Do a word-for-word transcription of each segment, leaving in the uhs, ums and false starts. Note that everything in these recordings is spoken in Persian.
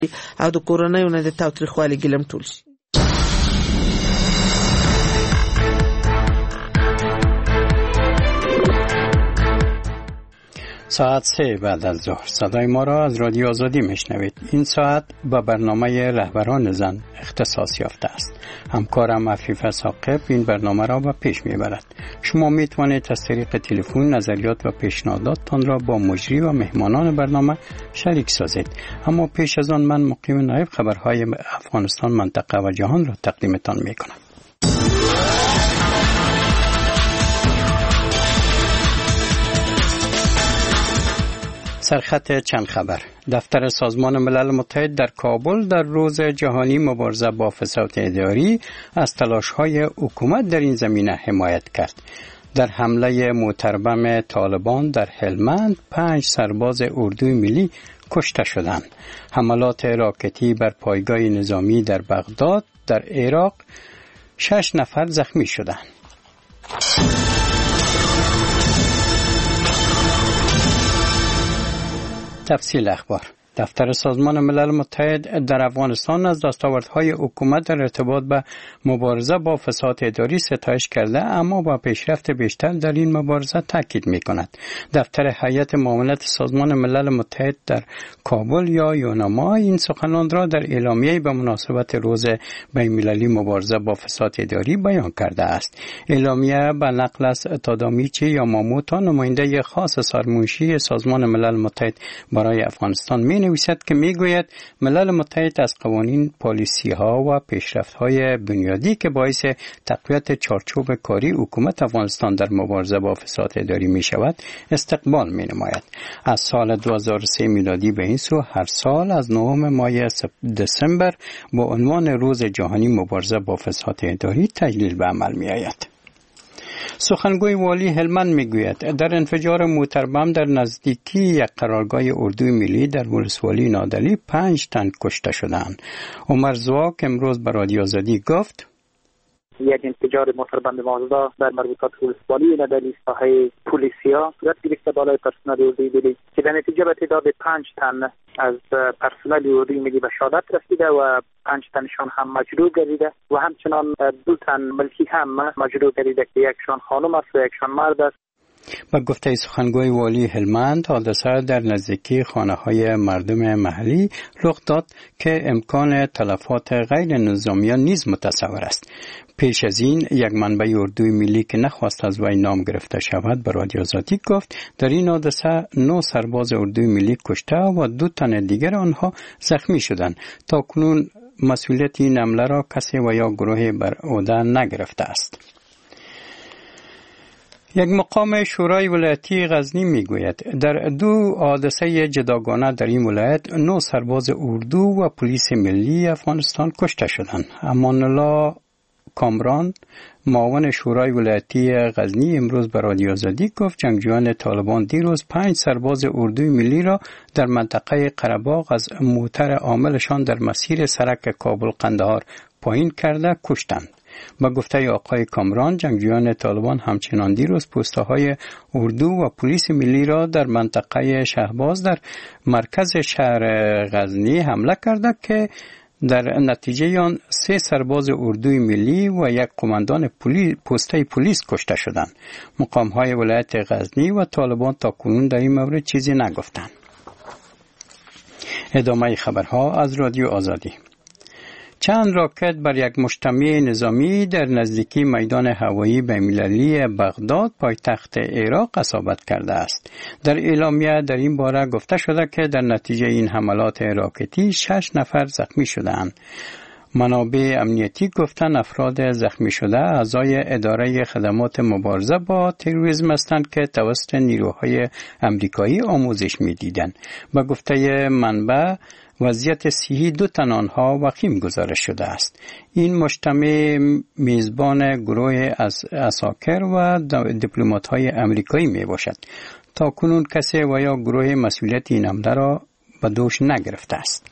او د کورونایو نه د تاوتریخوالي ګلم ټول شي. ساعت سه بعد از ظهر صدای ما را از رادیو آزادی میشنوید. این ساعت با برنامه رهبران زن اختصاص یافته است. همکارم عفیفه ثاقب این برنامه را به پیش میبرد. شما میتوانید از طریق تلفن نظریات و پیشنهاداتتان را با مجری و مهمانان برنامه شریک سازید. اما پیش از آن من مقیم نایب خبرهای افغانستان، منطقه و جهان را تقدیمتان میکنم. سرخط چند خبر. دفتر سازمان ملل متحد در کابل در روز جهانی مبارزه با فساد اداری از تلاش‌های حکومت در این زمینه حمایت کرد. در حمله متربم طالبان در هلمند پنج سرباز اردوی ملی کشته شدند. حملات راکتی بر پایگاه نظامی در بغداد در عراق شش نفر زخمی شدند. تفصیل اخبار. دفتر سازمان ملل متحد در افغانستان از دستاوردهای حکومت در ارتباط به مبارزه با فساد اداری ستایش کرده، اما با پیشرفت بیشتر در این مبارزه تاکید می‌کند. دفتر هیئت معاونت سازمان ملل متحد در کابل یا یوناما این سخنان را در اعلامیه‌ای به مناسبت روز بین‌المللی مبارزه با فساد اداری بیان کرده است. اعلامیه به نقل از تادامیچی یاماموتو، نماینده خاص سرمنشی سازمان ملل متحد برای افغانستان می نویسد که می گوید ملل متحد از قوانین، پالیسی ها و پیشرفت های بنیادی که باعث تقویت چارچوب کاری حکومت افغانستان در مبارزه با فساد اداری می شود استقبال می نماید. از سال دو هزار و سه میلادی به این سو هر سال از نهم ماه دسامبر با عنوان روز جهانی مبارزه با فساد اداری تجلیل به عمل می آید. سخنگوی والی هلمند میگوید در انفجار موتربم در نزدیکی یک قرارگاه اردوی ملی در ولسوالی نادلی پنج تن کشته شدند. عمر زواک امروز به رادیو آزادی گفت یک انفجار موتربم مازدا در مربوطات ولسوالی نادلی ساحه پلیسیا صورت گرفته بالای پرسنل اردوی ملی که در نتیجه به تعداد پنج تن از پرسنل اردوی ملی به شهادت رسیده و پنج تنشان هم مجروح گردیده و همچنان دو تن ملکی هم مجروح گردیده که یکشان خانم است و یکشان مرد است. با گفته سخنگوی والی هلمند، حادثه در نزدیکی خانه‌های مردم محلی رخ داد که امکان تلفات غیر نظامیان نیز متصور است. پیش از این یک منبع اردوی ملی که نخواست از وی نام گرفته شود به رادیو آزادی گفت در این حادثه نه سرباز اردوی ملی کشته و دو تن دیگر آنها زخمی شدند. تا کنون مسئولیت این حمله را کسی و یا گروهی بر عهده نگرفته است. یک مقام شورای ولایتی غزنی میگوید در دو حادثه جداگانه در این ولایت نه سرباز اردو و پلیس ملی افغانستان کشته شدند. امان الله کامران، معاون شورای ولایتی غزنی، امروز به رادیو آزادی گفت جنگجویان طالبان دیروز پنج سرباز اردوی ملی را در منطقه قره‌باغ از موتر عاملشان در مسیر سرک کابل قندهار پایین کرده کشتند. با گفته آقای کامران، جنگجویان طالبان همچنان دیروز پست‌های اردو و پلیس ملی را در منطقه شهباز در مرکز شهر غزنی حمله کرده که در نتیجه آن سه سرباز اردوی ملی و یک قماندان پلیس پسته پلیس کشته شدند. مقام‌های ولایت غزنی و طالبان تا کنون در این مورد چیزی نگفتند. ادامه خبرها از رادیو آزادی. چند راکت بر یک مجتمع نظامی در نزدیکی میدان هوایی بین‌المللی بغداد پایتخت عراق اصابت کرده است. در اعلامیه در این باره گفته شده که در نتیجه این حملات راکتی شش نفر زخمی شدند. منابع امنیتی گفتند افراد زخمی شده اعضای اداره خدمات مبارزه با تروریسم هستند که توسط نیروهای امریکایی آموزش می‌دیدند. با گفته منبع وضعیت صحی دو تن آنها وخیم گزارش شده است. این مجتمع میزبان گروه از عساکر و دیپلمات‌های امریکایی می باشد. تا کنون کسی و یا گروه مسئولیت این حمله را به دوش نگرفته است.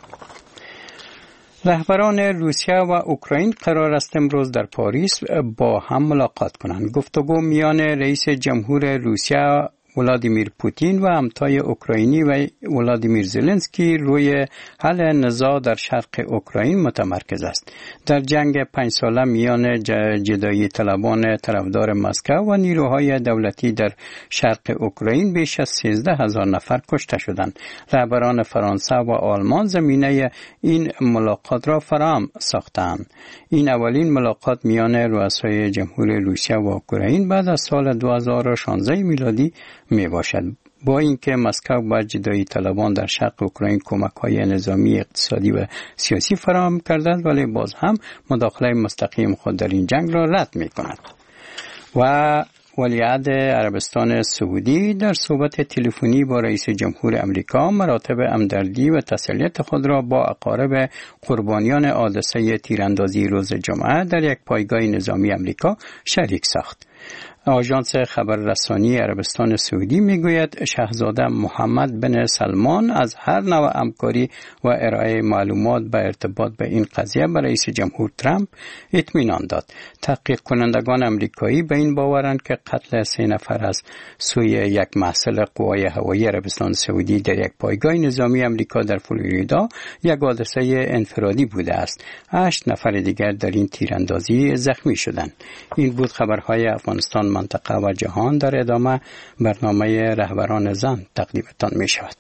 رهبران روسیه و اوکراین قرار است امروز در پاریس با هم ملاقات کنند. گفتگو میان رئیس جمهور روسیه ولادیمیر پوتین و همتای اوکراینی و ولادیمیر زلنسکی روی حل نزاع در شرق اوکراین متمرکز است. در جنگ پنج ساله میان جدایی طلبان طرفدار مسکو و نیروهای دولتی در شرق اوکراین بیش از سیزده هزار نفر کشته شدند. رهبران فرانسه و آلمان زمینه این ملاقات را فراهم ساختند. این اولین ملاقات میان رؤسای جمهوری روسیه و اوکراین بعد از سال دو هزار و شانزده میلادی می باشد. با اینکه مسکو با جدایی طلبان در شرق اوکراین کمک‌های نظامی، اقتصادی و سیاسی فراهم کرده است، ولی باز هم مداخله مستقیم خود در این جنگ را رد می‌کند. و ولیعهد عربستان سعودی در صحبت تلفنی با رئیس جمهور امریکا مراتب همدردی و تسلیت خود را با اقارب قربانیان حادثه تیراندازی روز جمعه در یک پایگاه نظامی امریکا شریک ساخت. آژانس خبررسانی عربستان سعودی میگوید شاهزاده محمد بن سلمان از هر نوع همکاری و ارائه معلومات به ارتباط به این قضیه به رئیس جمهور ترامپ اطمینان داد. تحقیق کنندگان امریکایی به این باورند که قتل سه نفر از سوی یک محصل قوای هوایی عربستان سعودی در یک پایگاه نظامی امریکا در فلوریدا یک حادثه انفرادی بوده است. هشت نفر دیگر در این تیراندازی زخمی شدند. این بود خبرهای افغانستان، منطقه و جهان. در ادامه برنامه رهبران زن تقدیمتان می شود.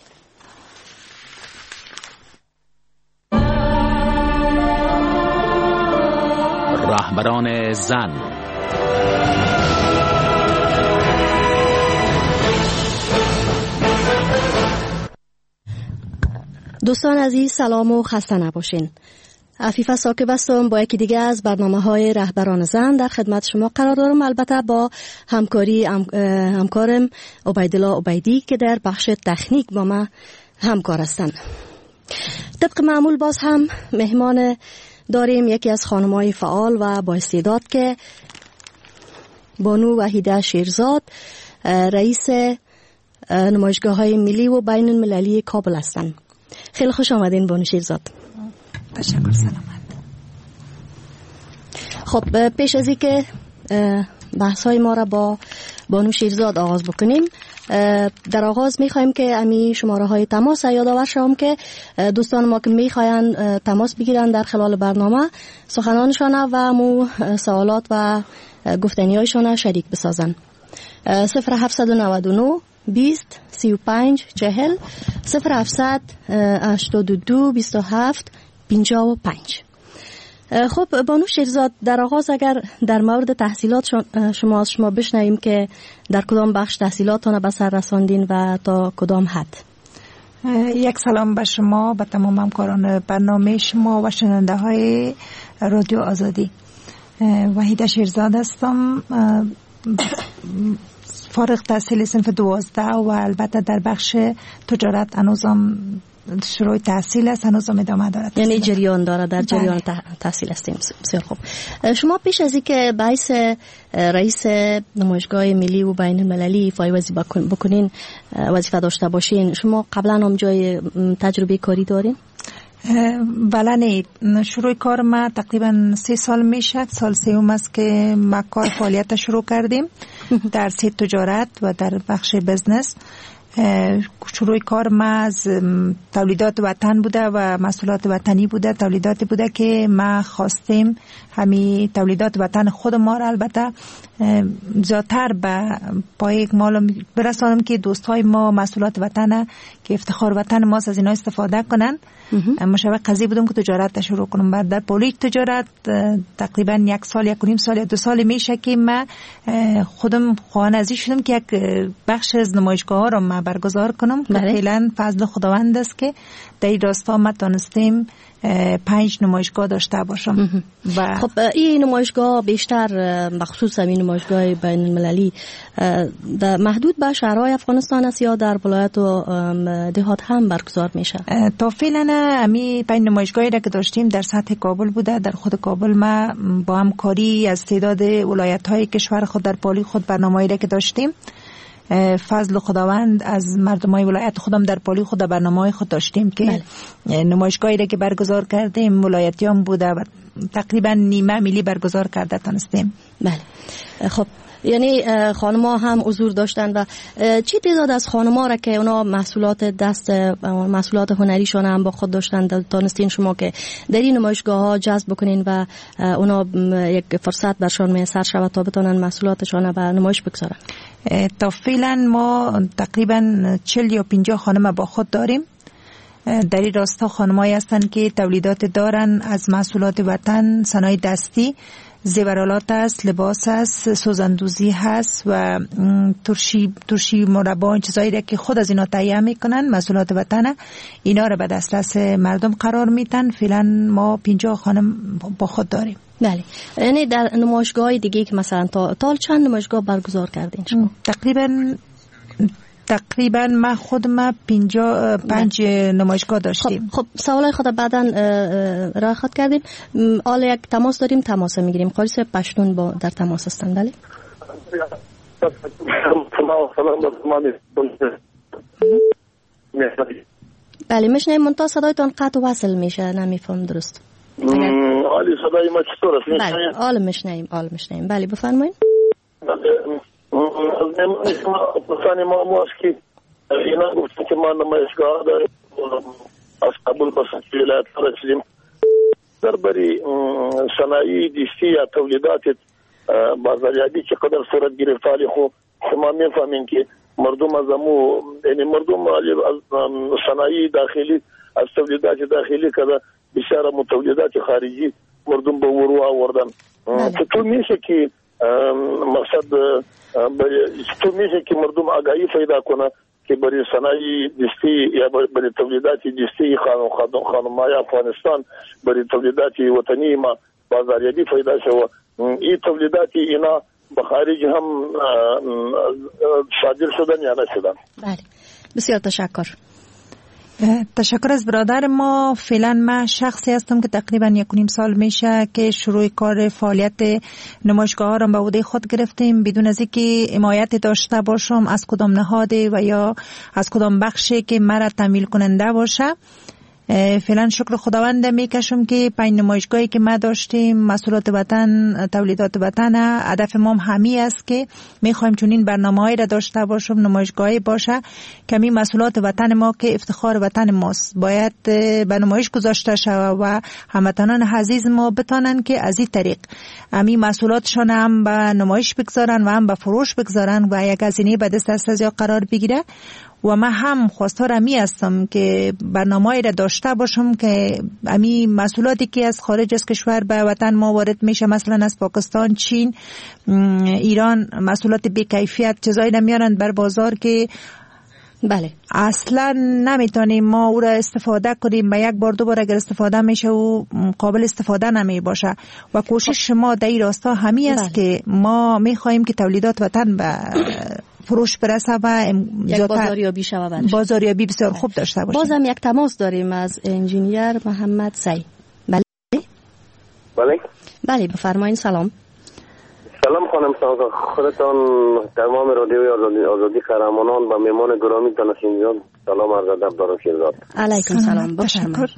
رهبران زن. دوستان عزیز، سلام و خسته نباشین. عفیفه ساکب هستم. با یکی دیگه از برنامه های رهبران زن در خدمت شما قرار دارم، البته با همکاری همکارم عبیدالله عبیدی که در بخش تکنیک با ما همکار هستند. طبق معمول باز هم مهمان داریم یکی از خانم‌های فعال و با استعداد که بانو وحیده شیرزاد، رئیس نمایشگاه‌های ملی و بین المللی کابل هستند. خیلی خوش آمدین بانو شیرزاد. تشکر، سلامت. خب پیش از اینکه بحث های ما را با بانو شیرزاد آغاز بکنیم، در آغاز میخوایم که امی شماره های تماس یادآور شوم که دوستان ما که میخواین تماس بگیرن در خلال برنامه سخنانشان و مو سوالات و گفتنی هایشان شریک بسازن. صفر هفتصد و نود و نه بیست سی و پنج چهل صفر هفتصد هشتاد و دو بیست و هفت پنجاه و پنج. خب بانو شیرزاد، در آغاز اگر در مورد تحصیلات شما از شما بشنویم که در کدام بخش تحصیلاتتان به سر رساندین و تا کدام حد؟ یک سلام به شما، به تمام همکاران برنامه شما و شنونده های رادیو آزادی. وحیده شیرزاد هستم، فارغ التحصیل صنف دوازده و البته در بخش تجارت هنوزم شروع تحصیل است، هنوزم ادامه دارد. یعنی جریان داره، در جریان تحصیل هستیم. بسیار خوب. شما پیش از اینکه باعث رئیس نمایشگاه ملی و بین المللی ایفای وظیفه بکنین، وظیفه داشته باشین، شما قبلا هم جای تجربه کاری دارین؟ بله، شروع کار ما تقریبا سه سال میشه. سال سوم است که ما کار فعالیت شروع کردیم در سه تجارت و در بخش بزنس. شروع کار ما از تولیدات وطن بوده و محصولات وطنی بوده، تولیداتی بوده که ما خواستیم همین تولیدات وطن خود ما را البته زیادتر به پای اکمال برسانم که دوستای ما محصولات وطن که افتخار وطن ما از اینا استفاده کنن. مشابه قضیه بودم که تجارت شروع کنم. بعد در پولیج تجارت تقریبا یک سال یک و نیم سال یا دو سال میشه که من خودم خواننده شدم که یک بخش از نمایشگاه ها را من برگزار کنم. فعلا فضل خداوند است که در این راستا ما تونستیم پنج نمایشگاه داشته باشم. و خب این نمایشگاه بیشتر بخصوص این نمایشگاه بین المللی در محدود به شهرهای افغانستان است یا در ولایت و دهات هم برگزار میشه؟ تا فعلا امی پنج نمایشگاهی را که داشتیم در سطح کابل بوده. در خود کابل ما با همکاری از تعداد ولایت‌های کشور خود در پالی خود برنامه‌ای را که داشتیم، فضل خداوند از مردمای ولایت خودم در پالی خود برنامه‌های خود داشتیم که بله. نمایشگاهی را که برگزار کردیم ولایتیان بوده و تقریبا نیمه ملی برگزار کرده تونستیم. بله. خب یعنی خانم‌ها هم حضور داشتن و چی تعداد از خانم‌ها را که اونا محصولات دست محصولات هنریشون هم با خود داشتن دانستین شما که در این نمایشگاه‌ها جذب بکنین و اونا یک فرصت برشان میسر شود تا بتونن محصولاتشون به نمایش بگذارن؟ تا فعلا ما تقریبا چهل یا پنجاه خانم با خود داریم. در این راستا خانمایی هستند که تولیدات دارن از محصولات وطن، صنایع دستی، زیورالات است، لباس است، سوزندوزی هست و ترشی ترشی مربا، این چیزایی را که خود از اینا تهیه میکنن، محصولات وطن، اینا را به دسترس مردم قرار میدن. فعلا ما پنجاه خانم با خود داریم. بله. یعنی در نمایشگاه دیگه که مثلا تا تال چند نمایشگاه برگزار کردین شما؟ تقریبا تقریبا ما خود ما پنجاه پنج نمایشگاه داشتیم. خب, خب سوالای خود بعداً راه خط کردیم. حالا یک تماس داریم، تماس میگیریم. قاری صاحب پشتون با در تماس هستن. بله بله میشنیم، منتها صدایتان قطع وصل میشه، نمیفهم درست. عالی صدای ما چطور است؟ بله عالی میشنیم، عالی میشنیم. بله بفرمایید. پسانی ما ماست که اینا گفتن که ما نمایشگاه داریم از قبول بسن که ولایت رسیدیم در بری صنایع دستی یا تولیدات بازاریابی که قدر صورت گرفت حالی خوب شما میفهمین که مردم از امو یعنی مردم از صنایع داخلی از تولیدات داخلی کده بسیار متولیدات خارجی مردم به ورو آوردن. چطور میشه که مقصد چطور میشه که مردم آگاهی پیدا کنه که برای صنایع دستی یا برای تولیدات دستی خانم خانم خانمای افغانستان برای تولیدات وطنی ما بازاریابی پیدا شوه. این تولیدات اینا به خارج هم صادر شدن یا نشدن؟ بله بسیار تشکر. تشکر از برادر ما. فعلا من شخصی هستم که تقریبا یک و نیم سال میشه که شروع کار فعالیت نمایشگاه ها را به عهده خود گرفتیم بدون از اینکه حمایت داشته باشم از کدام نهاده و یا از کدام بخشی که مرا تمویل کننده باشه. فعلا شکر خداوند میکشم که پنج نمایشگاهی که ما داشتیم محصولات وطن، تولیدات وطن، هدف ما همی است که میخوایم چنین برنامه‌ای را داشته باشم، نمایشگاهی باشه که می محصولات وطن ما که افتخار وطن ماست باید به نمایش گذاشته شود و هموطنان عزیز ما بتانن که از این طریق امی محصولاتشان هم به نمایش بگذارن و هم به فروش بگذارن و یک هزینه به دست از قرار بگیره. و من هم خواستار امی هستم که برنامه‌ای را داشته باشم که امی محصولاتی که از خارج از کشور به وطن ما وارد میشه، مثلا از پاکستان، چین، ایران، محصولات بی کیفیت چیزایی نمیارن بر بازار که بله اصلا نمیتونیم ما او را استفاده کنیم. به یک بار دو بار اگر استفاده میشه و قابل استفاده نمی باشه و کوشش ما در این راستا همی است بله. که ما میخواهیم که تولیدات وطن به فروش برسه و یک بازاریابی شود، بازاریابی بسیار خوب داشته باشه. بازم یک تماس داریم از انجینیر محمد سی. بله بله بله بفرمایید. سلام. سلام خانم سازا، خودتان تمام رادیوی آزادی آزادی قهرمانان و مهمان گرامی تانشین جان سلام عرض ادب دارم. شیرزاد علیکم سلام. بفرمایید.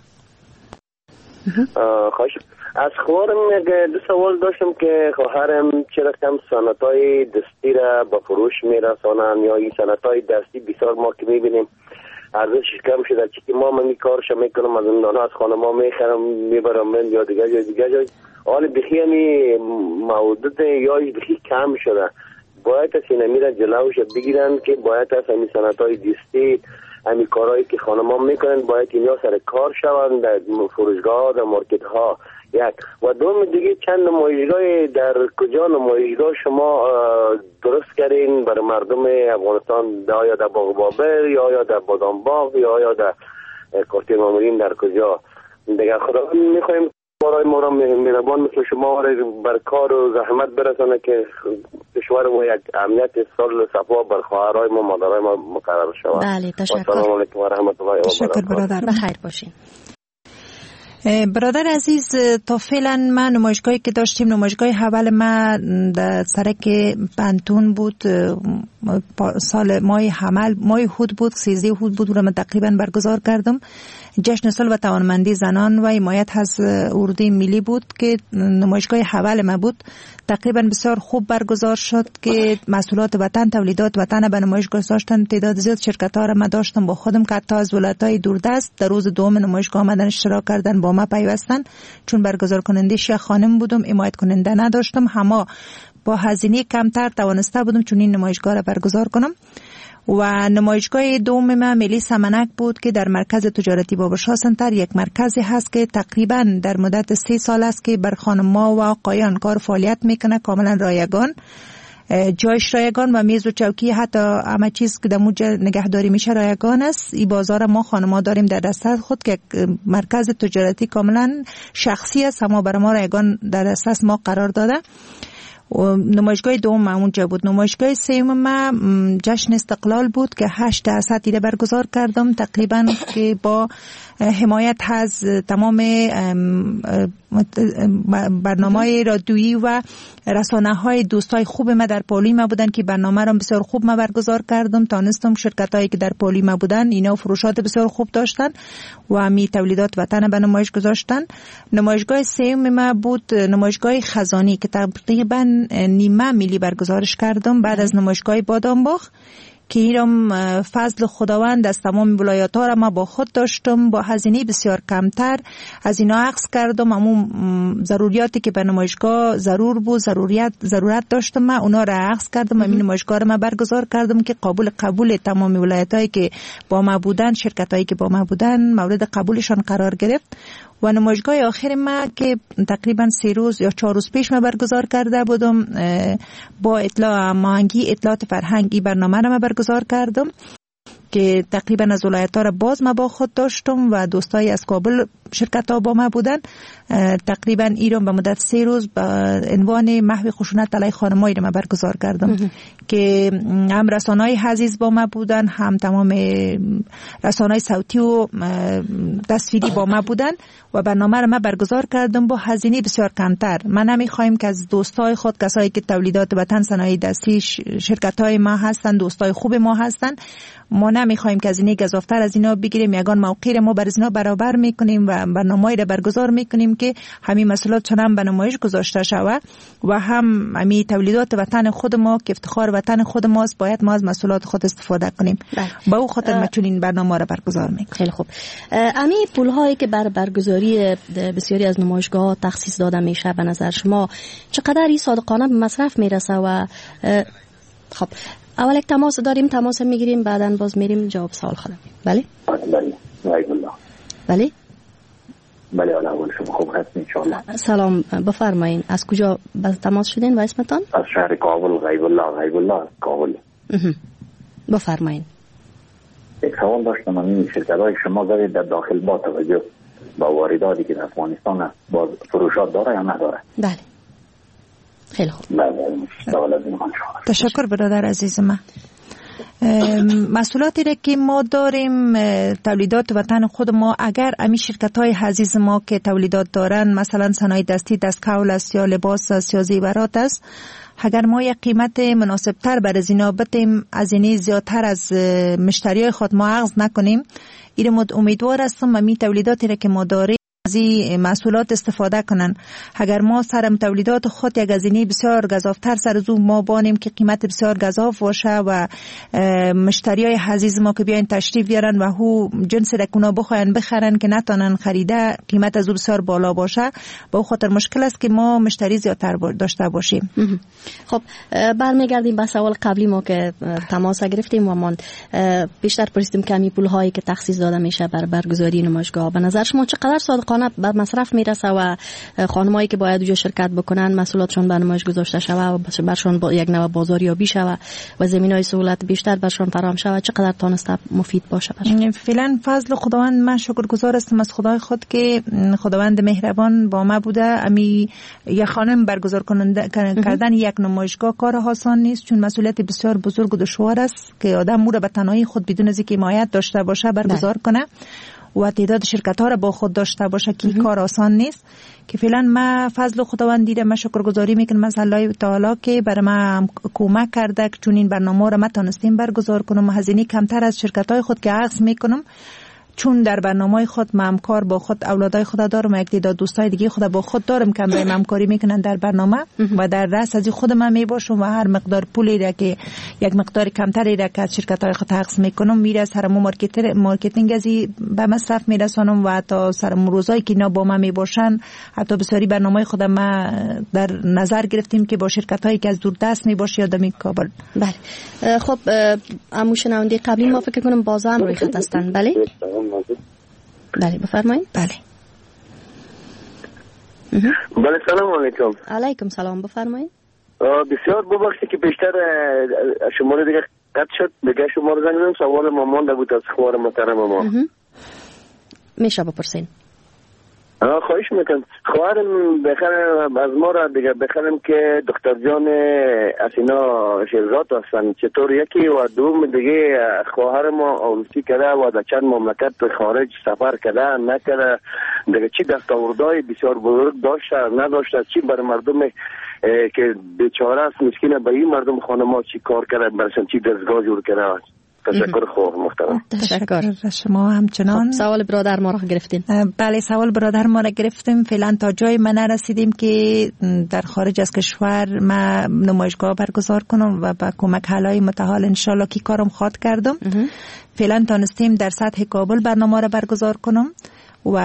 خواهش از خواهرم دو سوال داشتم که خواهرم چه رقم صنعت‌های دستی را به فروش میرسانن یا این صنعت‌های دستی بسیار ما که میبینیم ارزشش کم شده، چی ما من این کارش میکنم از اون از خانم‌ها میخرم میبرم من یا دیگه یا دیگه جای حال بخی همی موجود یا بخی کم شده. باید از این را جلوش بگیرن که باید از همین صنعت‌های دستی همین کارهایی که خانم‌ها میکنن باید اینا سر کار شوند در فروشگاه در مارکت ها. یک و دوم دیگه چند نمایشگاه در کجا نمایشگاه شما درست کردین برای مردم افغانستان، یا در باغ بابر یا یا در بادام باغ یا یا در کارتی مامورین در کجا؟ دیگه خدا میخوایم برای ما را مهربان مثل شما بر کار و زحمت برسانه که کشور ما یک امنیت سال صفا بر خواهرای ما مادرای ما مقرر شود. بله تشکر. السلام علیکم و رحمت الله و برکاته. تشکر برادر، بخیر باشین. برادر عزیز، تا فعلا ما نمایشگاهی که داشتیم نمایشگاه اول ما در سرک پنتون بود، سال ماه حمل ماه هود بود، سیزده هود بود رو من تقریبا برگزار کردم. جشن صلح و توانمندی زنان و حمایت از اردوی ملی بود که نمایشگاه اول ما بود. تقریبا بسیار خوب برگزار شد که محصولات وطن، تولیدات وطن به نمایش گذاشتن. تعداد زیاد شرکت ها را ما داشتم با خودم که حتی از ولایت‌های دوردست در روز دوم نمایشگاه آمدن اشتراک کردن، با ما پیوستن. چون برگزار کننده شیخ خانم بودم، حمایت کننده نداشتم، همه با هزینه کمتر توانسته بودم چون این نمایشگاه را برگزار کنم. و نمایشگاه دوم ما ملی سمنک بود که در مرکز تجارتی باباشاه سنتر، یک مرکزی هست که تقریبا در مدت سه سال است که بر خانم‌ها و آقایان کار فعالیت میکنه، کاملا رایگان، جایش رایگان و میز و چوکی حتی همه چیز که در موجه نگهداری میشه رایگان است. این بازار ما خانم‌ها داریم در دست خود که مرکز تجارتی کاملا شخصی است، اما برای ما رایگان در دست ما قرار داده. نمایشگاه دوم ما اونجا بود. نمایشگاه سوم ما جشن استقلال بود که هشت ساعتی برگزار کردم تقریبا، که با حمایت از تمام برنامه رادیویی و رسانه های دوستای خوب ما در پالی ما بودن که برنامه را بسیار خوب ما برگزار کردم. تانستم شرکت هایی که در پالی ما بودن اینا فروشات بسیار خوب داشتن و می تولیدات وطن به نمایش گذاشتن. نمایشگاه سوم ما بود نمایشگاه خزانی که تقریبا نیمه ملی برگزارش کردم بعد از نمایشگاه بادامباخ، که ایرم فضل خداوند از تمام ولایات ها را ما با خود داشتم، با هزینه بسیار کمتر از اینا عکس کردم. همون ضروریاتی که به نمایشگاه ضرور بود، ضروریت ضرورت داشتم، من اونا را عکس کردم. همین نمایشگاه را ما برگزار کردم که قبول قبول تمام ولایت هایی که با ما بودن، شرکت هایی که با ما بودن مورد قبولشان قرار گرفت. و نمایشگاه آخر ما که تقریبا سه روز یا چهار روز پیش ما برگزار کرده بودم، با اطلاع ماهنگی اطلاعات فرهنگی برنامه را ما برگزار کردم که تقریبا از ولایت ها را باز ما با خود داشتم و دوستایی از کابل شرکت ها با ما بودن. تقریبا ایران به مدت سه روز با عنوان محو خشونت علیه خانم‌ها را ما برگزار کردم که هم رسانه‌های عزیز با ما بودن، هم تمام رسانه‌های صوتی و تصویری با ما بودن و برنامه را ما برگزار کردم با هزینه بسیار کمتر. ما نمی‌خوایم که از دوستای خود، کسایی که تولیدات وطن صنایع دستی شرکت‌های ما هستند، دوستای خوب ما هستند، ما نمی‌خوایم که از این گزافتر از اینا بگیریم، یگان موقع ما بر اینا برابر می‌کنیم و برنامه‌ای را برگزار می‌کنیم که همین مسئولات چنان به نمایش گذاشته شود و هم همین تولیدات وطن خود ما که افتخار وطن خود ماست، باید ما از مسئولات خود استفاده کنیم. با او خاطر ما چنین برنامه را برگزار می‌کنیم. خیلی خوب. همین پول‌هایی که بر برگزاری بسیاری از نمایشگاه‌ها تخصیص داده میشه به نظر شما چقدر این صادقانه به مصرف میرسه؟ و خب اول یک تماس داریم، تماس میگیریم، بعداً باز میریم جواب سوال خودم. بله؟ بله. والله. بله؟ بله حالا اول شما خوب هستین انشاءالله. سلام، بفرمایین. از کجا باز تماس شدین و اسمتان؟ از شهر کابل. غیب الله. غیب الله کابل. بفرمایین. یک سوال داشتم. این شرکت‌های شما دارید در داخل با توجه با وارداتی که در افغانستان است باز فروشات داره یا نداره؟ بله. خیلی خوب. بله. تشکر برادر عزیز من. مسئولاتی را که ما داریم تولیدات وطن خود ما، اگر امی شرکت های عزیز ما که تولیدات دارن مثلا صنایع دستی، دستکول است یا لباس است یا زیورات است، اگر ما یک قیمت مناسب تر بر از اینا بتیم، از اینی زیادتر از مشتری خود ما عرض نکنیم، این امیدوار هستم امی تولیداتی را که ما داریم از این محصولات استفاده کنن. اگر ما سرم تولیدات خود یک گزینه بسیار گزافتر سر زو ما بانیم که قیمت بسیار گزاف باشه و مشتری های عزیز ما که بیاین تشریف بیارن و هو جنس رکونا بخواین بخرن که نتانن خریده، قیمت از او بسیار بالا باشه، با خاطر مشکل است که ما مشتری زیادتر داشته باشیم. خب برمیگردیم به سوال قبلی ما که تماس گرفتیم و ما بیشتر پرسیدیم که همین پول هایی که تخصیص داده میشه بر برگزاری نمایشگاه به نظر شما چقدر صادقانه به مصرف میرسه و خانمایی که باید اونجا شرکت بکنن مسئولاتشون به نمایش گذاشته شوه و برشون با یک نوع بازاریابی شوه و زمینهای سهولت بیشتر برشون فراهم شوه، چقدر تانسته مفید باشه برشون؟ فعلا فضل خداوند من شکرگزار هستم از خدای خود که خداوند مهربان با ما بوده. امی یک خانم برگزار کننده کردن یک نمایشگاه کار آسان نیست، چون مسئولیت بسیار بزرگ و دشوار است که آدم مو را به تنهایی خود بدون از اینکه حمایت داشته باشه برگزار کنه و تعداد شرکت ها را با خود داشته باشه که کار آسان نیست. که فعلا ما فضل خداوند دیده، ما شکرگزاری میکنم از الله تعالی که برای ما کمک کرده که چون این برنامه را ما تونستیم برگزار کنم، هزینه کمتر از شرکت های خود که عرض میکنم چون در برنامه خود من همکار با خود اولادای خود دارم، یک تعداد دوستای دیگه خود با خود دارم که هم همکاری میکنن در برنامه و در رأس از خود من میباشم و هر مقدار پولی را که یک مقدار کمتری را که از شرکت های خود تقسیم میکنم میره سرمو مارکتینگ ازی به مصرف میرسانم و تا سرمو روزایی که اینا با من میباشن حتی بسیاری برنامه خود ما در نظر گرفتیم که با شرکت هایی که از دور دست میباشه یا دمی کابل. بله خب عمو شنونده قبلی ما فکر کنم باز هم روی خط هستن. بله بله بفرمایید. بله بله سلام علیکم. علیکم سلام بفرمایید. بسیار ببخشید که بیشتر شماره دیگه قطع شد، دیگه شماره زنگ زدم، سوال ما مانده بود از خوار محترم ما. میشه بپرسین. خواهش میکنم خواهرم بخرم از ما را دیگه بخرم که دکتر جان از اینا شیرزاد هستن، چطور یکی و دوم دیگه خواهر ما اولسی کرده و در چند مملکت خارج سفر کرده نکرده، دیگه چی دستاوردهای بسیار بزرگ داشته نداشته، چی برای مردم که بیچاره است مسکینه به این مردم خانه ما چی کار کرده، برشن چی دستگاه جور کرده. تشکر خوب محترم. تشکر شما همچنان. خب سوال برادر ما را گرفتیم. بله سوال برادر ما را گرفتیم. فعلا تا جای ما نرسیدیم که در خارج از کشور ما نمایشگاه برگزار کنم و با کمک حلای متحال انشالله که کارم خواد کردم. فعلا تانستیم در سطح کابل برنامه را برگزار کنم و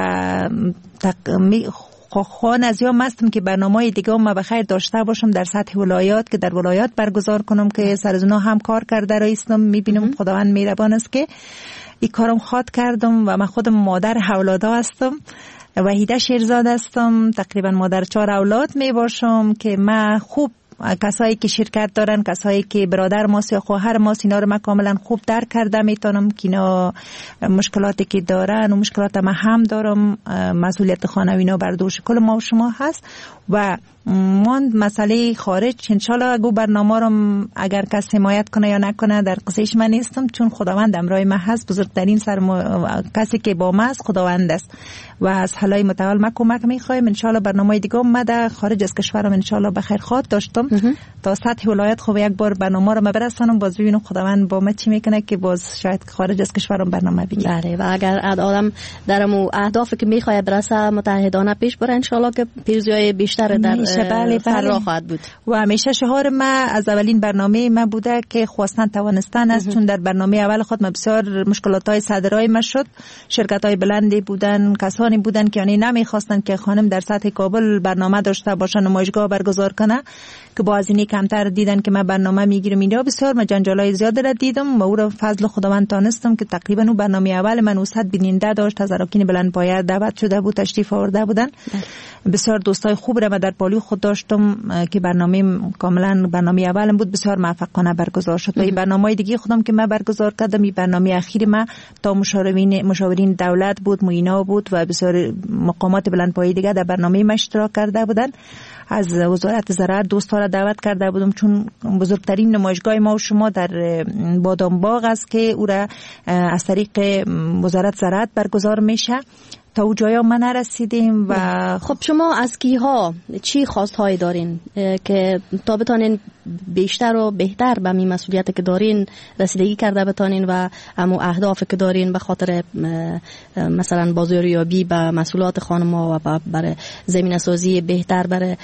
تقمی خوان از یا مستم که برنامه دیگه ما بخیر داشته باشم در سطح ولایات که در ولایات برگزار کنم که سر از اونا هم کار کرده رئیسم. میبینم خداوند مهربان است که این کارم خواد کردم و من خودم مادر اولادا هستم، وحیده شیرزاد هستم، تقریبا مادر چهار اولاد میباشم که من خوب کسایی که شرکت دارن، کسایی که برادر ماست یا خواهر ماست، اینا رو من کاملا خوب درک کرده میتونم که اینا مشکلاتی که دارن و مشکلات ما هم دارم، مسئولیت خانه و اینا بر دوش کل ما و شما هست و من مسئله خارج انشالله اگه برنامه رو اگر کسی حمایت کنه یا نکنه در قصهش من نیستم، چون خداوند امرای من هست، بزرگترین سرم... کسی که با من است خداوند است و از حلای متعال ما کمک میخوایم. انشالله برنامه دیگه اومده خارج از کشورم انشالله بخیر خواد داشتم تا سطح ولایت خوب یک بار برنامه رو برسانم، باز ببینم خداوند با ما چی میکنه که باز شاید خارج از کشورم برنامه بگیرم. بله و اگر آدم درمو اهدافی که میخواد برسه متحدانه پیش بره انشالله که پیروزی‌های بیشتر در بله بله خواهد بود. و همیشه شعار ما از اولین برنامه ما بوده که خواستن توانستن است، چون در برنامه اول خود ما بسیار مشکلات‌های صدرای ما شد، شرکت‌های بلندی بودن، کسانی بودن که یعنی نمیخواستن که خانم در سطح کابل برنامه داشته باشه، نمایشگاه برگزار کنه، که با از اینی کمتر دیدن که من برنامه میگیرم. اینجا بسیار من جنجالای زیاد را دیدم و او را فضل خداوند تانستم که تقریبا اون برنامه اول من صد بیننده داشت، از اراکین بلند پایه دعوت شده بود، تشریف آورده بودن. بسیار دوستای خوب را من در پالی خود داشتم که برنامه کاملا برنامه اولم بود، بسیار موفقانه برگزار شد. و این برنامه دیگه خودم که من برگزار کردم، این برنامه اخیر ما تا مشاورین مشاورین دولت بود، معینا بود و بسیار مقامات بلند پایه دیگه در برنامه ما اشتراک کرده بودن. از وزارت زراعت دوستا را دعوت کرده بودم، چون بزرگترین نمایشگاه ما و شما در بادام باغ است که او را از طریق وزارت زراعت برگزار میشه. تا او جایا ما نرسیدیم. و خب شما از کیها چی خواستهایی دارین که تا بتانین بیشتر و بهتر به می مسئولیتی که دارین رسیدگی کرده بتانین و امو اهدافی که دارین به خاطر مثلا بازاریابی به مسئولات خانم‌ها و برای زمینه سازی بهتر برای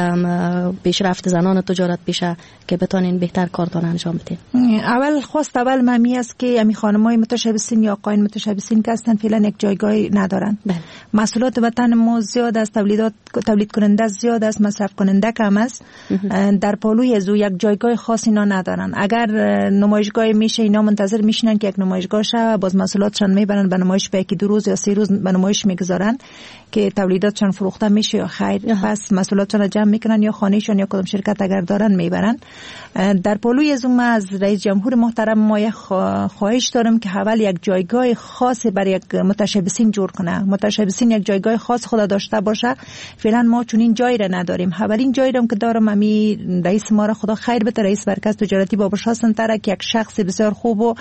پیشرفت زنان تجارت پیشه که بتانین بهتر کارتان انجام بدین؟ اول خواست اول ممی است که امی خانم‌های متشبثین یا آقایان متشبثین که هستن فعلا یک جایگاهی ندارن. بله. محصولات وطن ما زیاد است، تولیدات تولید کننده زیاد است، مصرف کننده کم است. در پالوی از یک جایگاه خاص اینا ندارن. اگر نمایشگاه میشه اینا منتظر میشنن که یک نمایشگاه شه، باز محصولاتشان میبرن به نمایش، به یکی دو روز یا سه روز به نمایش میگذارن که تولیداتشان فروخته میشه یا خیر. پس محصولاتشان جمع میکنن یا خانهشون یا کدام شرکت اگر دارن میبرن. در پالوی از اون از رئیس جمهور محترم ما خواهش دارم که اول یک جایگاه خاص برای یک متشبثین جور کنه. متشبثین یک جایگاه خاص خود داشته باشه. فعلا ما چون این جایی را نداریم. اولین جایی را که دارم امی رئیس ما را خدا خیر بده رئیس مرکز تجارتی باباشاه سنتر که یک شخص بسیار خوب و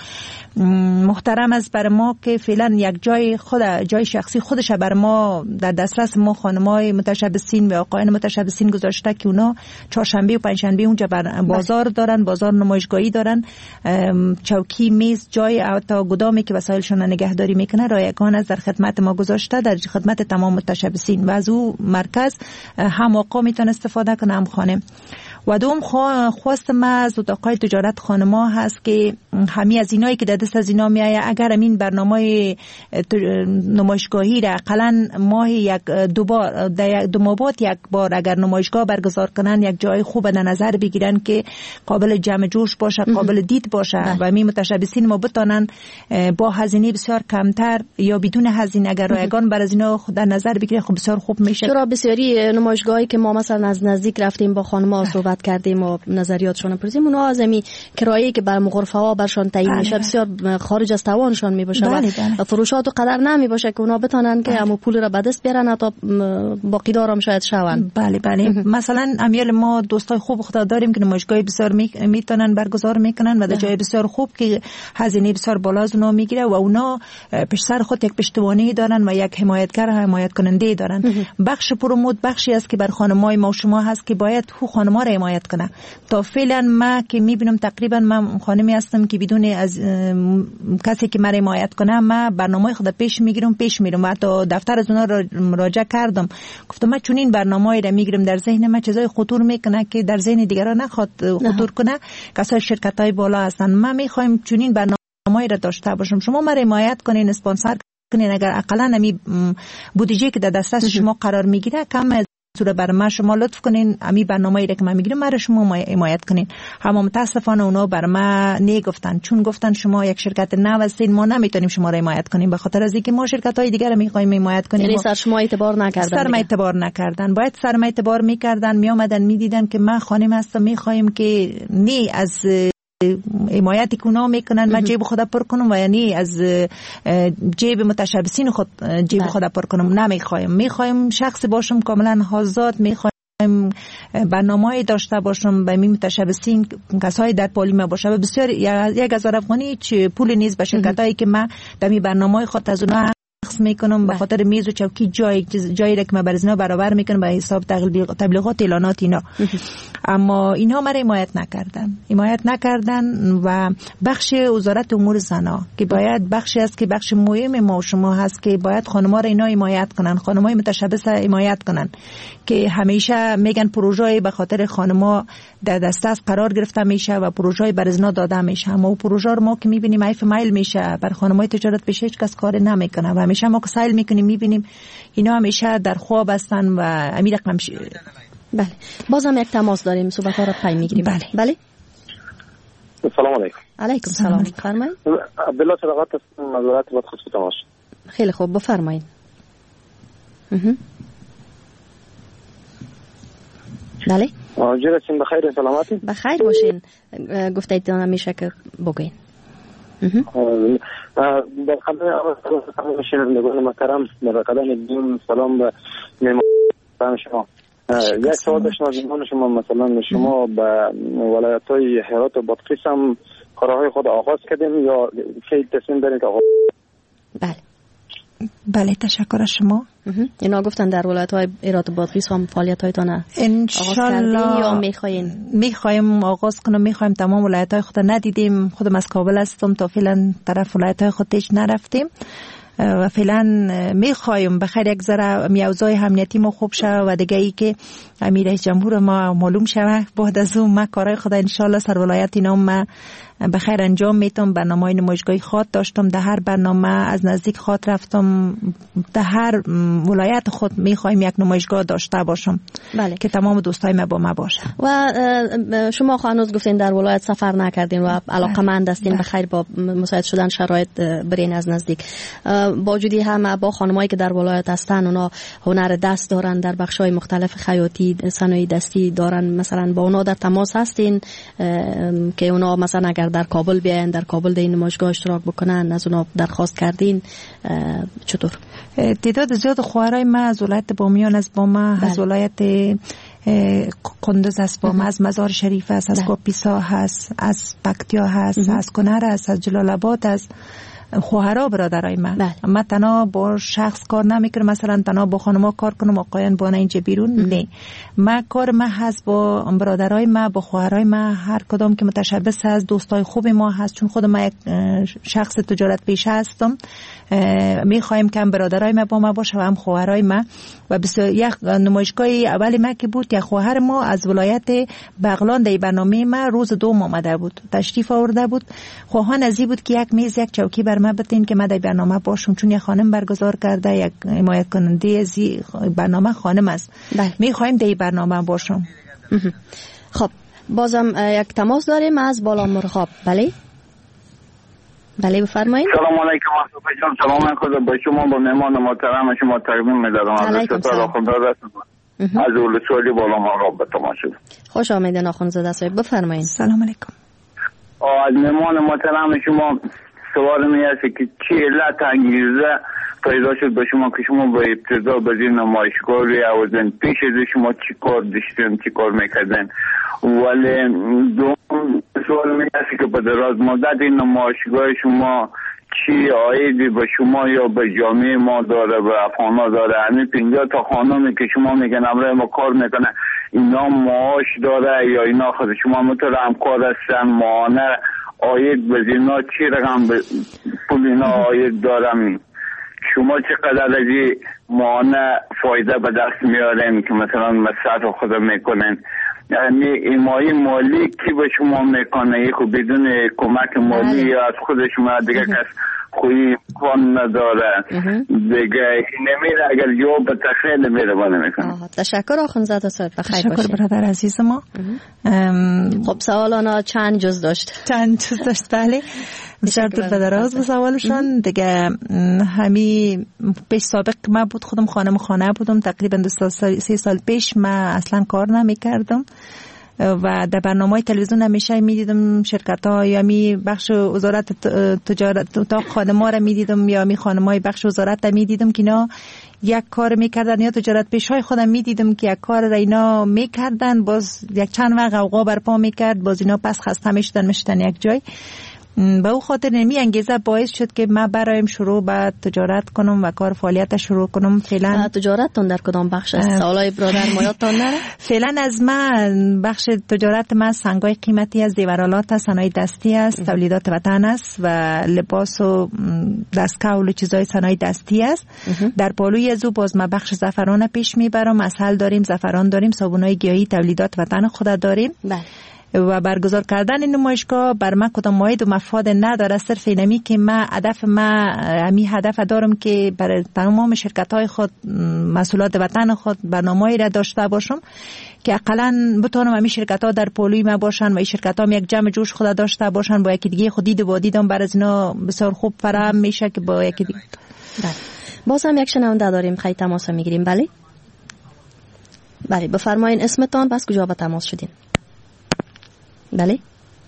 محترم است بر ما که فعلا یک جای خود جای شخصی خودش بر ما در دسترس ما خانمای متشبثین و آقایان متشبثین گذاشته که اونا چهارشنبه و پنجشنبه اونجا بر بازار دارن، بازار نمایشگاهی دارن، چوکی میز جای تا گدامی که وسایلشون نگهداری میکنه رایگان از در خدمت ما گذاشته در خدمت تمام متشبثین و از او مرکز هم آقا میتونه استفاده کنه هم خانم. و دوم خواست ما از اتاقای تجارت خانما هست که همین از اینایی که در دست از اینا میایه اگر این برنامه نمایشگاهی را اقلا ماه یک دو بار در دو ماه یک بار اگر نمایشگاه برگزار کنن یک جای خوب در نظر بگیرن که قابل جمع جوش باشه، قابل دید باشه و می متشبثین ما بتونن با هزینه بسیار کمتر یا بدون هزینه اگر رایگان بر از اینا در نظر بگیرن خب بسیار خوب میشه. چرا بسیاری نمایشگاهی که ما مثلا از نزدیک رفتیم با خانم‌ها صحبت کردیم و نظریاتشون پرسیدیم اونا از می کرایه‌ای که بر مغرفه‌ها برشان تعیین میشه بسیار خارج از توانشان میباشه و فروشات و قدر نمیباشه که اونا بتونن که همو پول را به دست بیارن تا باقی دارم شاید شون. بله بله مثلا امیال ما دوستای خوب خدا داریم که نمایشگاه بسیار میتونن برگزار میکنن و در جای بسیار خوب که هزینه بسیار بالا از اونا میگیره و اونا پیش سر خود یک پشتوانه دارن و یک حمایتگر حمایت کننده دارن. بخش پروموت بخشی است که بر خانمای ما و شما هست که باید خو خانما را حمایت کنه. تا فعلا ما که میبینم تقریبا من خانمی هستم که بدون از کسی که مرا حمایت کنه ما برنامه خود پیش میگیرم پیش میرم و تا دفتر از اونا را مراجعه کردم گفتم من چون این برنامه‌ای را میگیرم در ذهن من چیزای خطور میکنه که در ذهن دیگران نخواد خطور کنه کسای شرکت‌های بالا هستن ما میخوایم چون این برنامه‌ای را داشته باشم شما مرا حمایت کنین اسپانسر کنین اگر اقلا نمی بودجه که در دسترس شما قرار میگیره کم سوره بر ما شما لطف کنین امی برنامه‌ای را که من میگیرم مرا شما حمایت کنین. اما متاسفانه اونا بر ما نگفتن چون گفتن شما یک شرکت نو هستین ما نمیتونیم شما را حمایت کنیم به خاطر از اینکه ما شرکت‌های دیگر را می‌خوایم حمایت کنیم. یعنی سر شما اعتبار نکردن سر ما اعتبار نکردن باید سر ما اعتبار می‌کردن می اومدن می‌دیدن که ما خانم هستم می‌خوایم که نه از حمایتی که اونا میکنن من جیب خدا پر کنم و یعنی از جیب متشبثین خود جیب خدا پر کنم نمیخوایم. میخوایم شخص باشم کاملا آزاد میخوایم برنامه‌ای داشته باشم به می متشبثین کسایی در پالیمه باشه و بسیار یک هزار افغانی پول نیست به شرکتایی که من در می برنامه‌ای خود از اونا میکنم به خاطر میز و چوکی جای جایی را که من برزنا برابر میکنم به حساب تبلیغات اعلانات اینا. اما اینها مرا حمایت نکردن حمایت نکردن و بخش وزارت امور زنا که باید بخشی است که بخش مهم ما و شما هست که باید خانم‌ها را اینا حمایت کنن خانم‌های متشبث حمایت کنن که همیشه میگن پروژه‌ای به خاطر خانم‌ها در دسترس قرار گرفته میشه و پروژه‌ای برزنا داده میشه اما او پروژه رو ما که میبینیم ایف مایل میشه بر خانم‌های تجارت پیش هیچ کس کار نمیکنه و همیشه ما که سایل میکنیم میبینیم اینا همیشه در خواب هستن و امیر رقم ش... بله بازم یک تماس داریم صحبت ها را پای میگیریم. بله بله سلام علیکم. علیکم سلام بفرمایید. عبدالله صداقت است مزارات بود خصوصی تماس. خیلی خوب بفرمایید. بله جرسین بخیر سلامتی بخیر باشین گفتید دانم میشه که بگوین. در خدمت آقای شنوندگان محترم در قدم دیم سلام به مهمان شما. یک سوال داشتم از مهمان شما مثلا شما به ولایت‌های هرات و بادغیس کارهای خود آغاز کردین یا کی تصمیم دارین که آغاز؟ بله بله تشکر از شما. اینا گفتن در ولایت‌های هرات و بادغیس هم فعالیت‌هایتان آغاز کردین یا می‌خواین؟ می‌خوایم آغاز کنیم می‌خوایم تمام ولایت‌های خود ندیدیم خودم از کابل هستم تا فعلا طرف ولایت‌های خود هیچ نرفتیم و فعلا می‌خوایم بخیر یک ذره میوزای امنیتی ما خوب شه و دیگه ای که امیر رئیس جمهور ما معلوم شه بعد از اون ما کارهای خود ان شاء الله سر ولایت اینا ما بخیر انجام میتم. برنامه نمایشگاهی خاط داشتم در هر برنامه از نزدیک خاط رفتم در هر ولایت خود میخوایم یک نمایشگاه داشته باشم. بله. که تمام دوستای ما با ما باشه. و شما هنوز گفتین در ولایت سفر نکردین و علاقمند هستین بخیر با مساعد شدن شرایط برین از نزدیک. با وجودی هم با خانمایی که در ولایت هستن اونا هنر دست دارن در بخش‌های مختلف خیاطی صنایع دستی دارن مثلا با اونا در تماس هستین که اونا مثلا اگر در کابل بیاین در کابل در این نمایشگاه اشتراک بکنن از اونا درخواست کردین چطور؟ تعداد زیاد خواهرای ما از ولایت بامیان از با ما از ولایت قندوز است، با از مزار شریف است، از کاپیسا هست، از پکتیا هست، از کنر است، از جلال آباد است. خواهرها برادرای من بله. من تنها با شخص کار نمیکنم، مثلا تنها با خانما کار کنم آقایان بانه اینجا بیرون نه، من کار من هست با برادرای من، با خواهرای من، هر کدام که متشبث هست، دوستای خوب ما هست، چون خود من یک شخص تجارت پیشه هستم. میخوایم که هم برادرای ما با ما باشه و هم خواهرای ما. و بسیار یک نمایشگاه اولی ما که بود، یک خواهر ما از ولایت بغلان در برنامه ما روز دوم آمده بود، تشریف آورده بود. خواهان ازی بود که یک میز یک چوکی بر ما بتین که ما در برنامه باشم، چون یک خانم برگزار کرده، یک حمایت کننده از برنامه خانم است. میخوایم در برنامه باشم. خب بازم یک تماس داریم از بالا مرغاب. بله بله بفرمایید. سلام علیکم آصف جان، سلام علیکم. با شما با مهمان محترم شما تقدیم می‌دارم. علیکم سلام. از ولسوالی بالا مرغاب به تماشا. خوش آمدید آخوندزاده صاحب، بفرمایید. سلام علیکم. از مهمان محترم شما سوال می است که چی علت انگیزه پیدا شد به شما که شما به ابتدا به این نمایشگاه روی آوردن؟ پیش از شما چی کار داشتین، چی کار میکردن؟ ولی دوم سوال می است که به دراز مدت این نمایشگاه شما چی عایدی به شما یا به جامعه ما داره، به افغانا داره؟ همین پنجاه تا خانمی که شما میگن امروز ما کار میکنه، اینا معاش داره یا اینا خود شما مطور همکار هستن؟ ماهانه آید به اینا چی رقم پول اینا آید دارم؟ شما چقدر از این ماهانه فایده به دست میارین که مثلا مصرف خود میکنین؟ یعنی ایمایی مالی کی به شما میکنه؟ یکو بدون کمک مالی یا از خود شما دیگه کس خویی کن نداره دیگه نمیره؟ اگر جواب به تخیل نمیره بانه میکنه. تشکر آخوندزاده صاحب، بخیر باشید. تشکر برادر عزیز ما. خب سوالانه چند جز داشت؟ چند جز داشت بله. بسیار دور به دراز به سوالشان دیگه. همی پیش سابق من بود، خودم خانم خانه بودم، تقریبا دو سال سه سال پیش من اصلا کار نمی کردم و در برنامه تلویزیون همیشه میدیدم شرکت ها یا می بخش وزارت تجارت اتاق خادم‌ها را میدیدم یا می خانم‌های بخش وزارت را میدیدم که اینا یک کار میکردن، یا تجارت پیشهای خودم میدیدم که یک کار را اینا میکردن، باز یک چند وقت غوغا برپا میکرد، باز اینا پس خسته میشدن میشدن یک جای. به او خاطر نمی انگیزه باعث شد که من برایم شروع به تجارت کنم و کار فعالیت شروع کنم. فعلا تجارتتون در کدام بخش است؟ سوالای برادر مایاتون نره؟ فعلا از من بخش تجارت من سنگای قیمتی است، زیورالات، صنایع دستی است، تولیدات وطن است و لباس و دستکول و چیزای صنایع دستی است. در پالوی از او باز ما بخش زعفران پیش میبرم، عسل داریم، زعفران داریم، صابونای گیاهی، تولیدات وطن خود داریم. بله. و برگزار کردن این نمایشگاه بر من کدام مایه و مفاد نداره، صرف اینمی که من هدف من همی هدف دارم که برای تمام شرکت های خود، مسئولات وطن خود برنامه‌ای را داشته باشم که اقلا بتونم همی شرکت ها در پولوی ما باشن و این شرکت ها یک جمع جوش خود داشته باشن، با یکی دیگه خود دید و دیدم بر از اینا بسیار خوب فراهم میشه که با یکی دیگه. بله. باز هم یک شنونده داریم، خیلی تماس میگیریم. بله بله بفرمایین اسمتان، بس کجا به تماس شدین؟ بله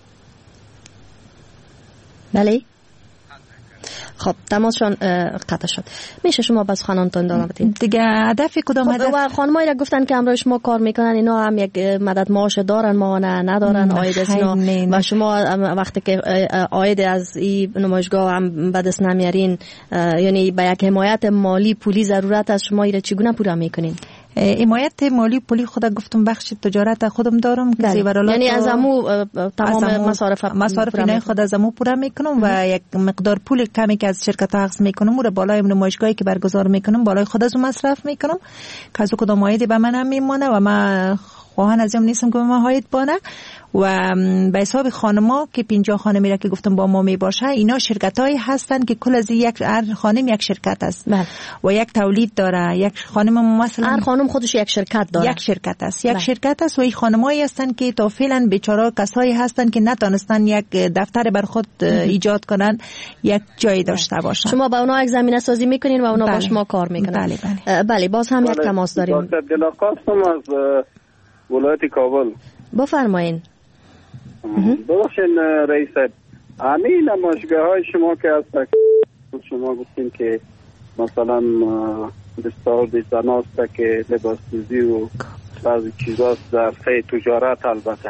بله خب تماسشان قطع شد. میشه شما بس خانانتون دارم بدین دیگه هدف کدام هدف؟ و خانمایی را گفتن که امروز شما کار میکنن، اینا هم یک مدد معاش دارن، ما نه ندارن آید از اینا، و شما وقتی که آید از این نمایشگاه هم به دست نمیارین، یعنی به یک حمایت مالی پولی ضرورت از شما ایره چگونه پورا میکنین؟ حمایت مالی پولی خودم گفتم بخش تجارت خودم دارم که زیورالات، یعنی از امو تمام مصارف مصارف اینای خود از امو پورا میکنم و یک مقدار پول کمی که از شرکت ها حقس میکنم و بالای نمایشگاهی که برگزار میکنم بالای خود از مصرف میکنم که از کدام عاید به من هم میمونه و من خواهان ازم نیستم که به من عاید بانه. و به حساب خانما که پنجاه خانمی را که گفتم با ما می باشه، اینا شرکت هایی هستن که کل از یک هر خانم یک شرکت است بله. و یک تولید داره. یک خانم مثلا هر خانم خودش یک شرکت داره، یک شرکت است یک بله. شرکت است و این خانمایی هستن که تا فعلا بیچاره کسایی هستن که نتونستن یک دفتر بر خود ایجاد کنن، یک جایی داشته باشن. شما با اونا یک زمینه سازی میکنین و اونا بله. با شما کار میکنن. بله بله. بله باز هم بله. یک تماس داریم. دکتر دلاقاستم از ولایت کابل. بفرمایین. ببخشین رئیس، همین نمایشگاه های شما که هست، شما گفتین که مثلا دستاورد زن هست که لباس دوزی و بعضی چیزا در سه تجارت البته.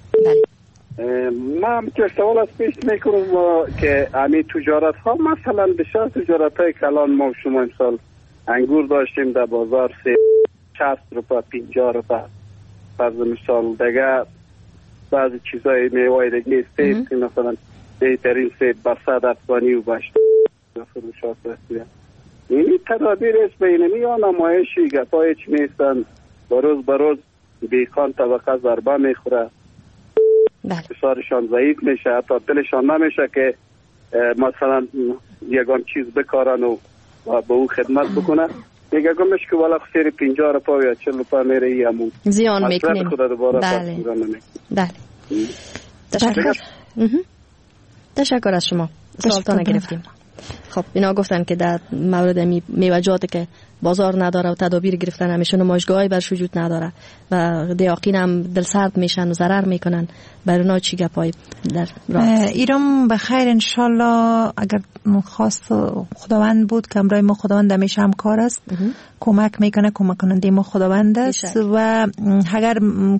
من که سوال از پیش میکنم که همین تجارت ها مثلا بسیار تجارت های کلان ما شما امسال انگور داشتیم در بازار سه شصت روپا پینجا روپا فرض مثال دیگه بعضی چیزای میوه دیگه سیب که مثلا بهترین سیب بصد افغانی و بشت فروشات رسیده. اینی تدابیر است بینمی یا نمایشی گپای چی میستن بروز بروز بیکان طبقه ضربه میخوره، بسیارشان ضعیف میشه، حتی دلشان نمیشه که مثلا یگان چیز بکارن و به او خدمت بکنه. میگه گمش که والا خسیر پینجا روپا یا چل روپا میره ای همون زیان میکنیم. بله بله تشکر تشکر از شما. سوالتان گرفتیم. خب اینا گفتن که در مورد میوه‌جات که بازار نداره و تدابیر گرفتن همیشه نمایشگاهی برش وجود نداره و دیاقین هم دلسرد میشن و ضرر میکنن. برای اونا چی گپای در راه؟ ایران بخیر انشالله. اگر خواست خداوند بود که امرای ما خداوند همیشه همکار است، کمک میکنه، کمک کننده ما خداوند است و اگر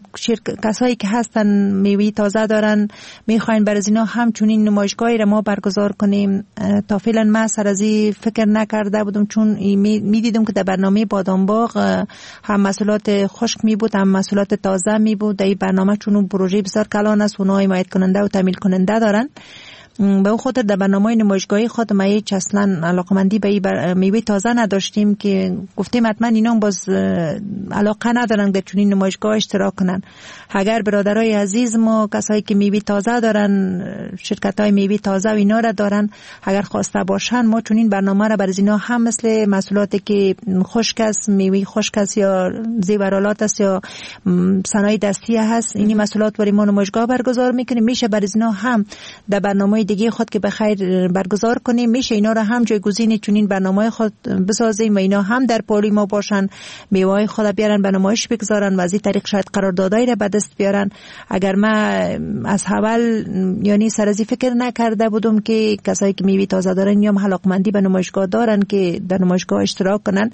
کسایی که هستن میوه تازه دارن میخواین برای اینا همچنین نمایشگاهی را ما برگزار کنیم. تا فعلا ما سر از این فکر نکرده بودم چون میدیدم که در برنامه بادام باغ هم محصولات خشک می بود هم محصولات تازه می بود. در این برنامه چون اون پروژه بسیار کلان است، اونها حمایت کننده و تامین کننده دارن. به اون خاطر در برنامه نمایشگاهی خود ما هیچ اصلا علاقمندی به این میوه تازه نداشتیم که گفتیم حتما اینا باز علاقه ندارن که چون این نمایشگاه اشتراک کنن. اگر برادرای عزیز ما کسایی که میوه تازه دارن، شرکت‌های میوه تازه و اینا را دارن، اگر خواسته باشن ما چون این برنامه را برای اینا هم مثل محصولاتی که خشک است، میوه خشک است یا زیورالات است یا صنایع دستی هست، اینی محصولات برای ما نمایشگاه برگزار میکنیم. میشه برای اینا هم در برنامه دیگه خود که بخیر برگزار کنیم، میشه اینا را هم جایگزین چون این برنامه خود بسازیم و اینا هم در پالی ما باشن، میوه خود بیارن به نمایش بگذارن و از این طریق شاید قراردادایی را به دست بیارن. اگر ما از اول یعنی سرازی فکر نکرده بودم که کسایی که میوه تازه دارن یا علاقمندی به نمایشگاه دارن که در نمایشگاه اشتراک کنن،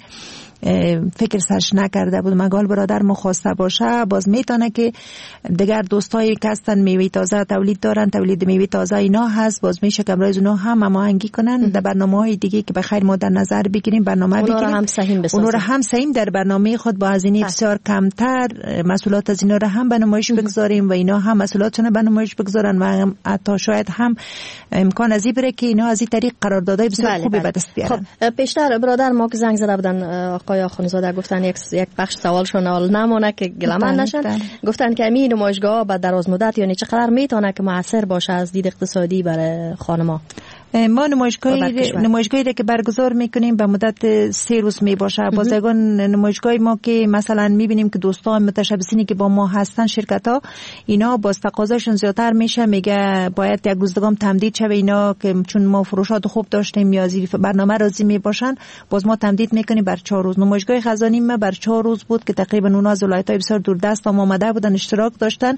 فکر سرش نکرده بود. مگال برادر مخواسته باشه باز میتونه که دیگر دوستایی که هستن میوه تازه تولید دارن، تولید میوه تازه اینا هست، باز میشه که امروز اونا هم هماهنگی کنن در برنامه‌های دیگه که بخیر ما در نظر بگیریم، برنامه بگیریم، اونا رو هم سهیم بسازیم، اونا رو هم سهیم در برنامه خود با هزینه بسیار کمتر مسئولات از اینا رو هم به نمایش بگذاریم و اینا هم مسئولاتشون به نمایش بگذارن و حتی شاید هم امکان از این بره که اینا از این طریق قراردادهای بسیار بله خوبی بله. به دست بیارن. خب پیشتر برادر ما که زنگ زده بودن آقای آخونزاده گفتن یک یک بخش سوالشون اول نمونه که گلمان نشن، گفتن که همین نمایشگاه با دراز مدت یعنی چقدر میتونه که موثر باشه از دید اقتصادی برای خانم‌ها؟ ما نمایشگاهی نمایشگاهی را که برگزار میکنیم به مدت سه روز می باشه. بازگان نمایشگاهی ما که مثلا میبینیم که دوستان متشبثینی که با ما هستن شرکت ها اینا باز تقاضاشون زیادتر میشه، میگه باید یک روزگام تمدید شه اینا که چون ما فروشات خوب داشتیم یا زیر برنامه راضی می باشن باز ما تمدید میکنیم بر چهار روز. نمایشگاه خزانی ما بر چهار روز بود که تقریبا اونها از ولایت‌های بسیار دوردست هم آمده بودن اشتراک داشتن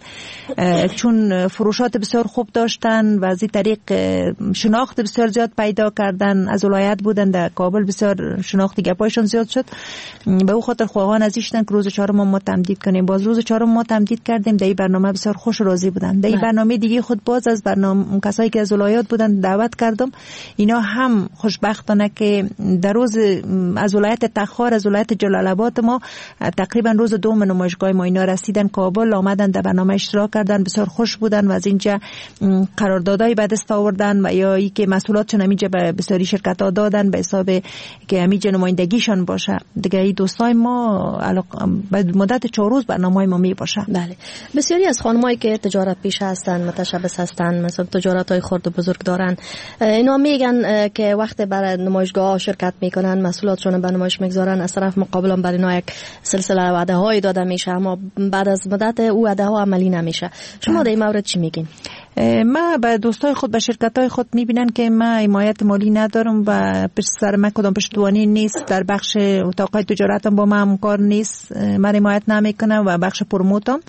چون فروشات بسیار خوب داشتن و از این طریق شناخت بسیار زیاد پیدا کردن، از ولایت بودن در کابل بسیار شناختی گپایشون زیاد شد. به او خاطر خواهان ازیشتن که روز چهارم ما تمدید کنیم. باز روز چهارم ما تمدید کردیم. در این برنامه بسیار خوش راضی بودن. در این برنامه دیگه خود باز از برنامه کسایی که از ولایت بودن دعوت کردم، اینا هم خوشبختانه که در روز از ولایت تخار از ولایت جلال آباد ما تقریبا روز دوم نمایشگاه ما اینا رسیدن کابل، آمدن در برنامه اشتراک کردن، بسیار خوش بودن و از اینجا قراردادای به دست آوردن و یا ای که مسئولاتشون همیجا به بسیاری شرکت‌ها دادن به حساب که همیجا نمایندگیشون باشه. دیگه این دوستای ما به مدت چهار روز برنامه ما می باشه. بله. بسیاری از خانمایی که تجارت پیشه هستن، متشبث هستن، مثلا تجارت‌های خرد و بزرگ دارن، اینا میگن که وقت برای نمایشگاه شرکت میکنن، مسئولاتشون به نمایش میگذارن، از طرف مقابل هم برای اینا یک سلسله وعده‌های داده میشه اما بعد از مدت او وعده‌ها عملی نمیشه. شما در این مورد چی میگین؟ ما به دوستای خود به شرکت‌های خود میبینن که ما حمایت مالی ندارم و پشت سر من کدام پشتوانی نیست، در بخش اتاقای تجارتم با من همکار نیست، من حمایت نمیکنم و بخش پروموتم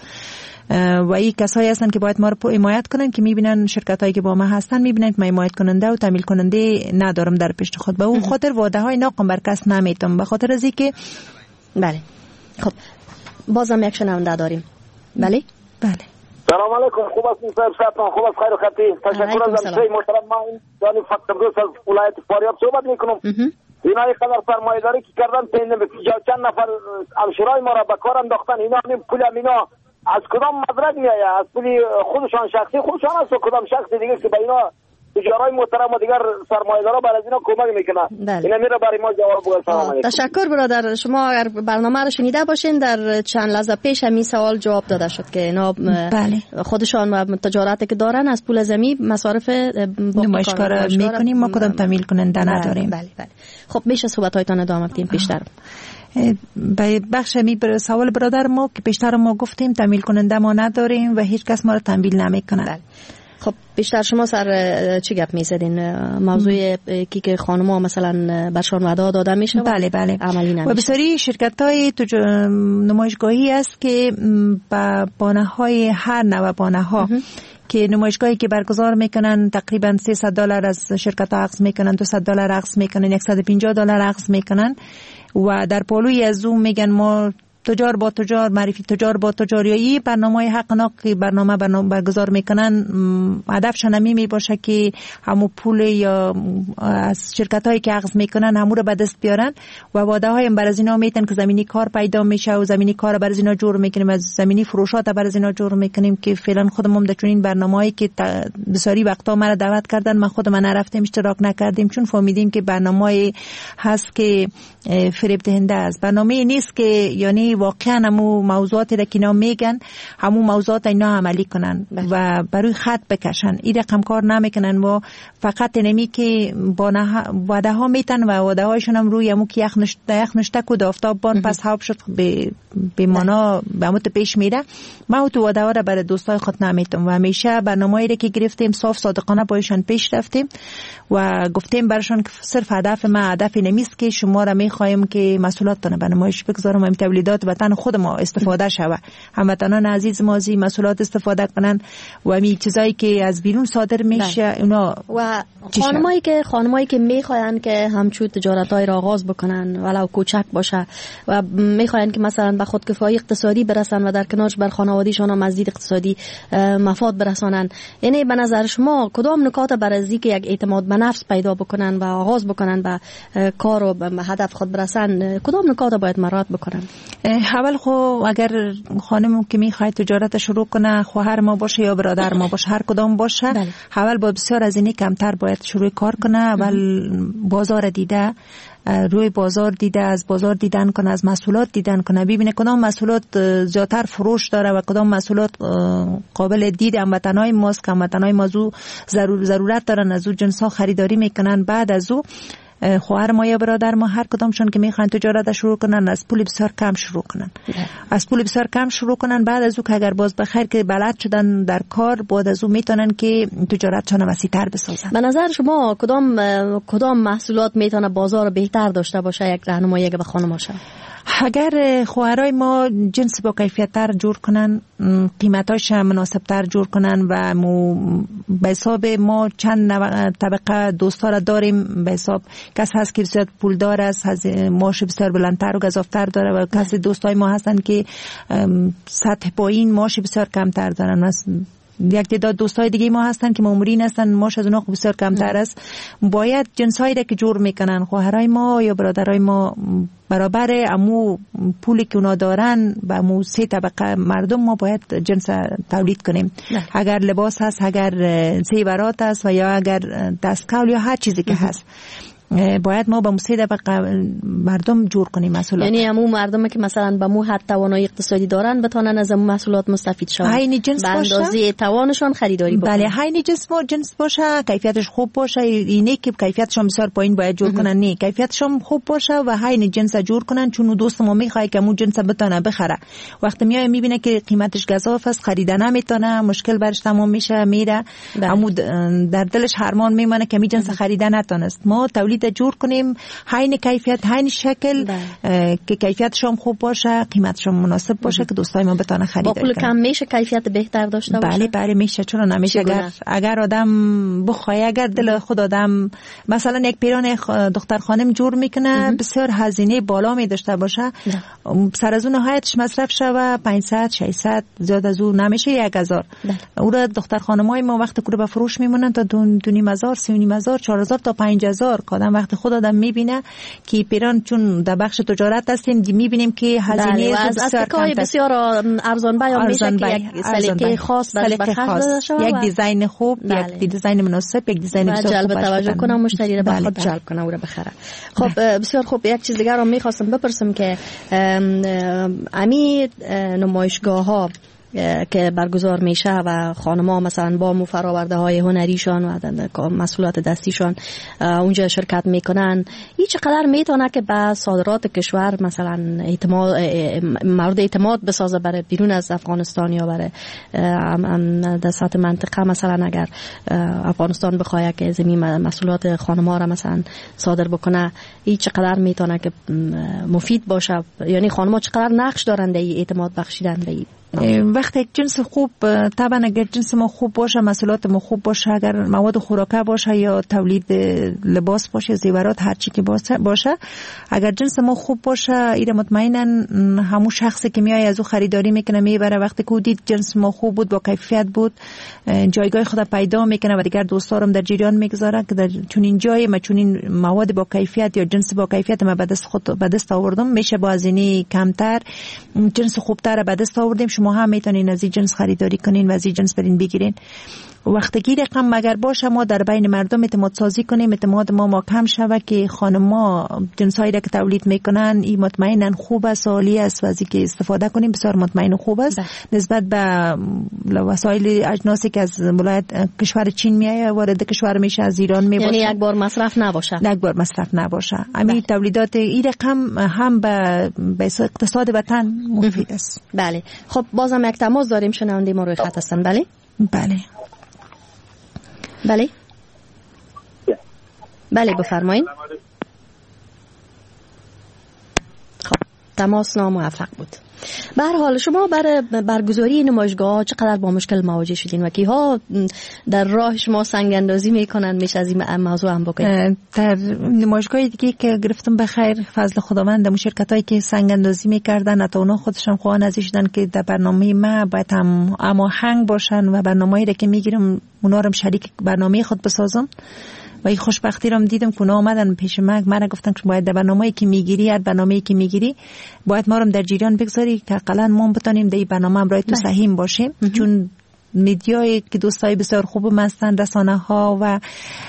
و این کسایی هستن که باید ما رو حمایت کنن که میبینن شرکتایی که با ما هستن میبینن که من حمایت کننده و تامین کننده ندارم در پشت خود. به اون خاطر وعده های ناقم بر کس نمیتم، به خاطر از اینکه بله. خب بازم یک شنونده داریم. بله بله. سلام علیکم. خوب هستین صاحب؟ صحتان خوب است؟ خیر و خطی. تشکر از همسایه محترم. ما این جانی فقط از ولایت فاریاب صحبت میکنم. اینا این قدر سرمایه‌داری که کردن تین نتیجه چند نفر همشورای ما را به کار انداختن. اینا همین پول اینا از کدام مدرک میآید؟ از پول خودشان شخصی خودشان است و کدام شخص دیگه که به اینا تجارای محترم و دیگر سرمایه‌دارا بر از اینا کمک میکنه؟ اینا میره برای ما جواب بگه. سلام علیکم. تشکر برادر. شما اگر برنامه رو شنیده باشین در چند لحظه پیش همین سوال جواب داده شد که اینا بله. خودشان و تجارتی که دارن از پول زمین مصارف نمایشگاه میکنیم، ما کدام تمویل کننده نداریم. بله بله. خب میشه صحبت‌هایتان ادامه بدیم بیشتر؟ به بخش می بر سوال برادر ما که بیشتر ما گفتیم تمویل کننده ما نداریم و هیچ کس ما رو تمویل نمیکنه. بله. خب بیشتر شما سر چی گپ میزدین؟ موضوع کی که خانم‌ها مثلا برشان وعده داده میشه؟ بله بله. عملی نمیشه. و بسیاری شرکت‌های نمایشگاهی است که با بانه‌های هر نوع بانه‌ها که نمایشگاهی که برگزار میکنن تقریبا سیصد دلار از شرکت ها عقص میکنن، دویست دلار عقص میکنن، صد و پنجاه دلار عقص میکنن و در پالوی از اون میگن ما تجار با تجار، معرفی تجار با تجار، یا این برنامه حقناق که برنامه برنامه برگزار میکنن هدفشان همی می باشه که همو پول یا از شرکت هایی که عقص میکنن همو رو به دست بیارن و وعده های بر از اینا میتن که زمینی کار پیدا میشه و زمینی کار بر از اینا جور میکنیم، از زمینی فروشات بر از اینا جور میکنیم که فعلا خودمون در چنین برنامه‌ای که بسیاری وقتا ما را دعوت کردن ما خود من نرفتیم اشتراک نکردیم چون فهمیدیم که برنامه‌ای هست که فریب دهنده است. برنامه نیست که یعنی واقعا همو موضوعاتی را که اینا میگن همو موضوعات اینا عملی کنن و بروی خط بکشن. این رقم کار نمیکنن و فقط نمی که وعده ها میتن و وعده هایشون هم روی همو که یخ نشته یخ نشته کود آفتاب بان پس حاب شد به به مانا به هموت پیش میره. ما تو وعده ها را برای دوستای خود نمیتم و همیشه برنامه‌ای را که گرفتیم صاف صادقانه بایشان پیش رفتیم و گفتیم برشان که صرف هدف ما هدف نمیست که شما را میخوایم که مسئولیتتان به نمایش بگذارم و تولیدات وطن خود ما استفاده شوه. هموطنان عزیز ما از مسئولات استفاده کنن و همین چیزایی که از بیرون صادر میشه اونا و خانمایی که خانمایی که میخواین که همچون تجارتای را آغاز بکنن ولو کوچک باشه و میخواین که مثلا به خودکفایی اقتصادی برسن و در کنارش بر خانواده‌شان هم مزید اقتصادی مفاد برسانن، یعنی به نظر شما کدام نکات برای که یک اعتماد به نفس پیدا بکنن و آغاز بکنن به کار و به هدف خود برسن کدام نکات باید مراعات بکنن؟ اول خو اگر خانم که میخواد تجارت شروع کنه خواهر ما باشه یا برادر ما باشه هر کدام باشه بله. اول با بسیار از اینی کمتر باید شروع کار کنه. اول بازار دیده روی بازار دیده از بازار دیدن کنه از محصولات دیدن کنه ببینه کدام محصولات زیاتر فروش داره و کدام محصولات قابل دید هموطنای ماست که هموطنای ما زو ضرور ضرورت دارن از او جنسا خریداری میکنن. بعد از او خواهر ما یا برادر ما هر کدامشون که میخوان تجارت شروع کنن از پول بسیار کم شروع کنن از پول بسیار کم شروع کنن. بعد از او که اگر باز بخیر که بلد شدن در کار بعد از او میتونن که تجارتشون وسیع‌تر بسازن. به نظر شما کدام کدام محصولات میتونه بازار بهتر داشته باشه یک راهنمایی به خانم‌ها؟ اگر خواهرای ما جنس با کیفیت تر جور کنن قیمتاش مناسب تر جور کنن و به حساب ما چند طبقه دوستا را داریم به حساب کس هست که بسیار پولدار است از معاش بسیار بلندتر و گزافتر داره و کسی دوستای ما هستن که سطح پایین معاش بسیار کمتر دارن. یک تعداد دوستای دیگه ما هستن که مامورین هستن معاش از اونها بسیار کمتر است. باید جنسایی را که جور میکنن خواهرای ما یا برادرای ما برابر امو پولی که اونا دارن و امو سه طبقه مردم ما باید جنس تولید کنیم نه. اگر لباس هست اگر زیورات هست و یا اگر دستکول یا هر چیزی که هست باید ما با مسید طبقه مردم جور کنیم محصولات. یعنی همو مردم که مثلا با مو حد توانایی اقتصادی دارن بتونن از محصولات مستفید شون عین جنس باشه به اندازه توانشون خریداری بکنن. بله عین جنس ما جنس باشه کیفیتش خوب باشه. اینه که کیفیتش بسیار پایین باید جور کنن نه کیفیتش خوب باشه و عین جنس جور کنن چون دوست ما میخواد که مو جنس بتونه بخره. وقتی میای میبینه که قیمتش گزاف است خریدن نمیتونه مشکل برش تمام میشه میره اما در دلش هرمان میمونه که می جنس خریدن نتونست. ما تولید تولید جور کنیم عین کیفیت عین شکل که کیفیتش هم خوب باشه، قیمتش هم مناسب باشه که دوستای ما بتونه خرید کنه. با پول کم میشه کیفیت بهتر داشته باشه؟ بله بله میشه، چرا نمیشه. اگر اگر آدم بخواد، اگر دل خود آدم مثلا یک پیران دختر خانم جور میکنه بسیار هزینه بالا می داشته باشه، سر از اون نهایتش مصرف شوه پانصد ششصد، زیاد از اون نمیشه یک هزار. او را دختر خانمای ما وقتی که به فروش میمونن تا دو نیم هزار، سه نیم هزار، چهار هزار تا پنج هزار. آدم وقتی خود آدم میبینه که پیران چون در بخش تجارت هستیم میبینیم که هزینه بسیار کم، بسیار ارزان بیان میشه که یک سلیقه خاص سلیقه خاص، یک دیزاین خوب، یک دیزاین مناسب، یک دیزاین بسیار خوب جلب توجه کنه مشتری را به خود جلب کنه او را بخره. خب بسیار خوب. یک چیز دیگر رو میخواستم بپرسم که امی نمایشگاه ها که برگزار میشه و خانم‌ها مثلا با مفراورده های هنریشان و مسئولات دستیشان اونجا شرکت میکنن، این چقدر میتونه که به صادرات کشور مثلا اعتماد مورد اعتماد بسازه برای بیرون از افغانستان یا برای در سطح منطقه؟ مثلا اگر افغانستان بخواد که زمین مسئولات خانم‌ها را مثلا صادر بکنه، این چقدر میتونه که مفید باشه؟ یعنی خانم‌ها چقدر نقش دارند در اعتماد بخشیدن به این؟ وقتی یک جنس خوب، طبعا اگر جنس ما خوب باشه، مسئولات ما خوب باشه، اگر مواد خوراکه باشه یا تولید لباس باشه، زیورات، هر چی که باشه، اگر جنس ما خوب باشه، ایره مطمئنا همون شخصی که میای از او خریداری میکنه میبره، وقتی که دید جنس ما خوب بود، با کیفیت بود، جایگاه خود پیدا میکنه و دیگر دوستارم در جریان میگذاره که در چنین جای ما چنین مواد با کیفیت یا جنس با کیفیت ما به دست خود به دست آوردم، میشه با هزینه کمتر جنس خوبتر به دست آوردیم. شما هم میتونین از این جنس خریداری کنین و از این جنس برین بگیرین. وقتی که رقم مگر باشه ما در بین مردم اعتماد سازی کنیم، اعتماد ما ما کم شوه که خانم‌ها جنسایی را که تولید میکنن این مطمئنا خوب است، عالی است و از اینکه استفاده کنیم بسیار مطمئن خوب است. نسبت به وسایل اجناسی که از ولایت کشور چین میایه وارد کشور میشه، از ایران میباشه، یعنی یک بار مصرف نباشه، یک بار مصرف نباشه. همین تولیدات این رقم هم به اقتصاد وطن مفید است. بله. خب بازم یک تماس داریم، شنونده ما روی خط هستن. بله بله بله بله بفرمایید. خب تماس ناموفق بود. به هر حال شما برای برگزاری نمایشگاه چقدر با مشکل مواجه شدین و کیها در راه شما سنگ اندازی میکنن؟ میشه از این موضوع هم بگید. در نمایشگاه دیگه که گرفتم به خیر فضل خداوند، در شرکتایی که سنگ اندازی میکردن حتی اونا خودشون خواهان ازی شدن که در برنامه ما باید هم اما هنگ باشن و برنامه‌ای را که میگیرم اونا رو شریک برنامه خود بسازم. و این خوشبختی رو دیدم که اونا آمدن پیش من، من گفتن که باید در برنامه‌ای که میگیری، هر برنامه‌ای که میگیری باید ما رو در جریان بگذاری که حداقل ما بتونیم در این برنامه هم برای تو سهیم باشیم. چون میدیایی که دوستای بسیار خوبم هستن، رسانه ها و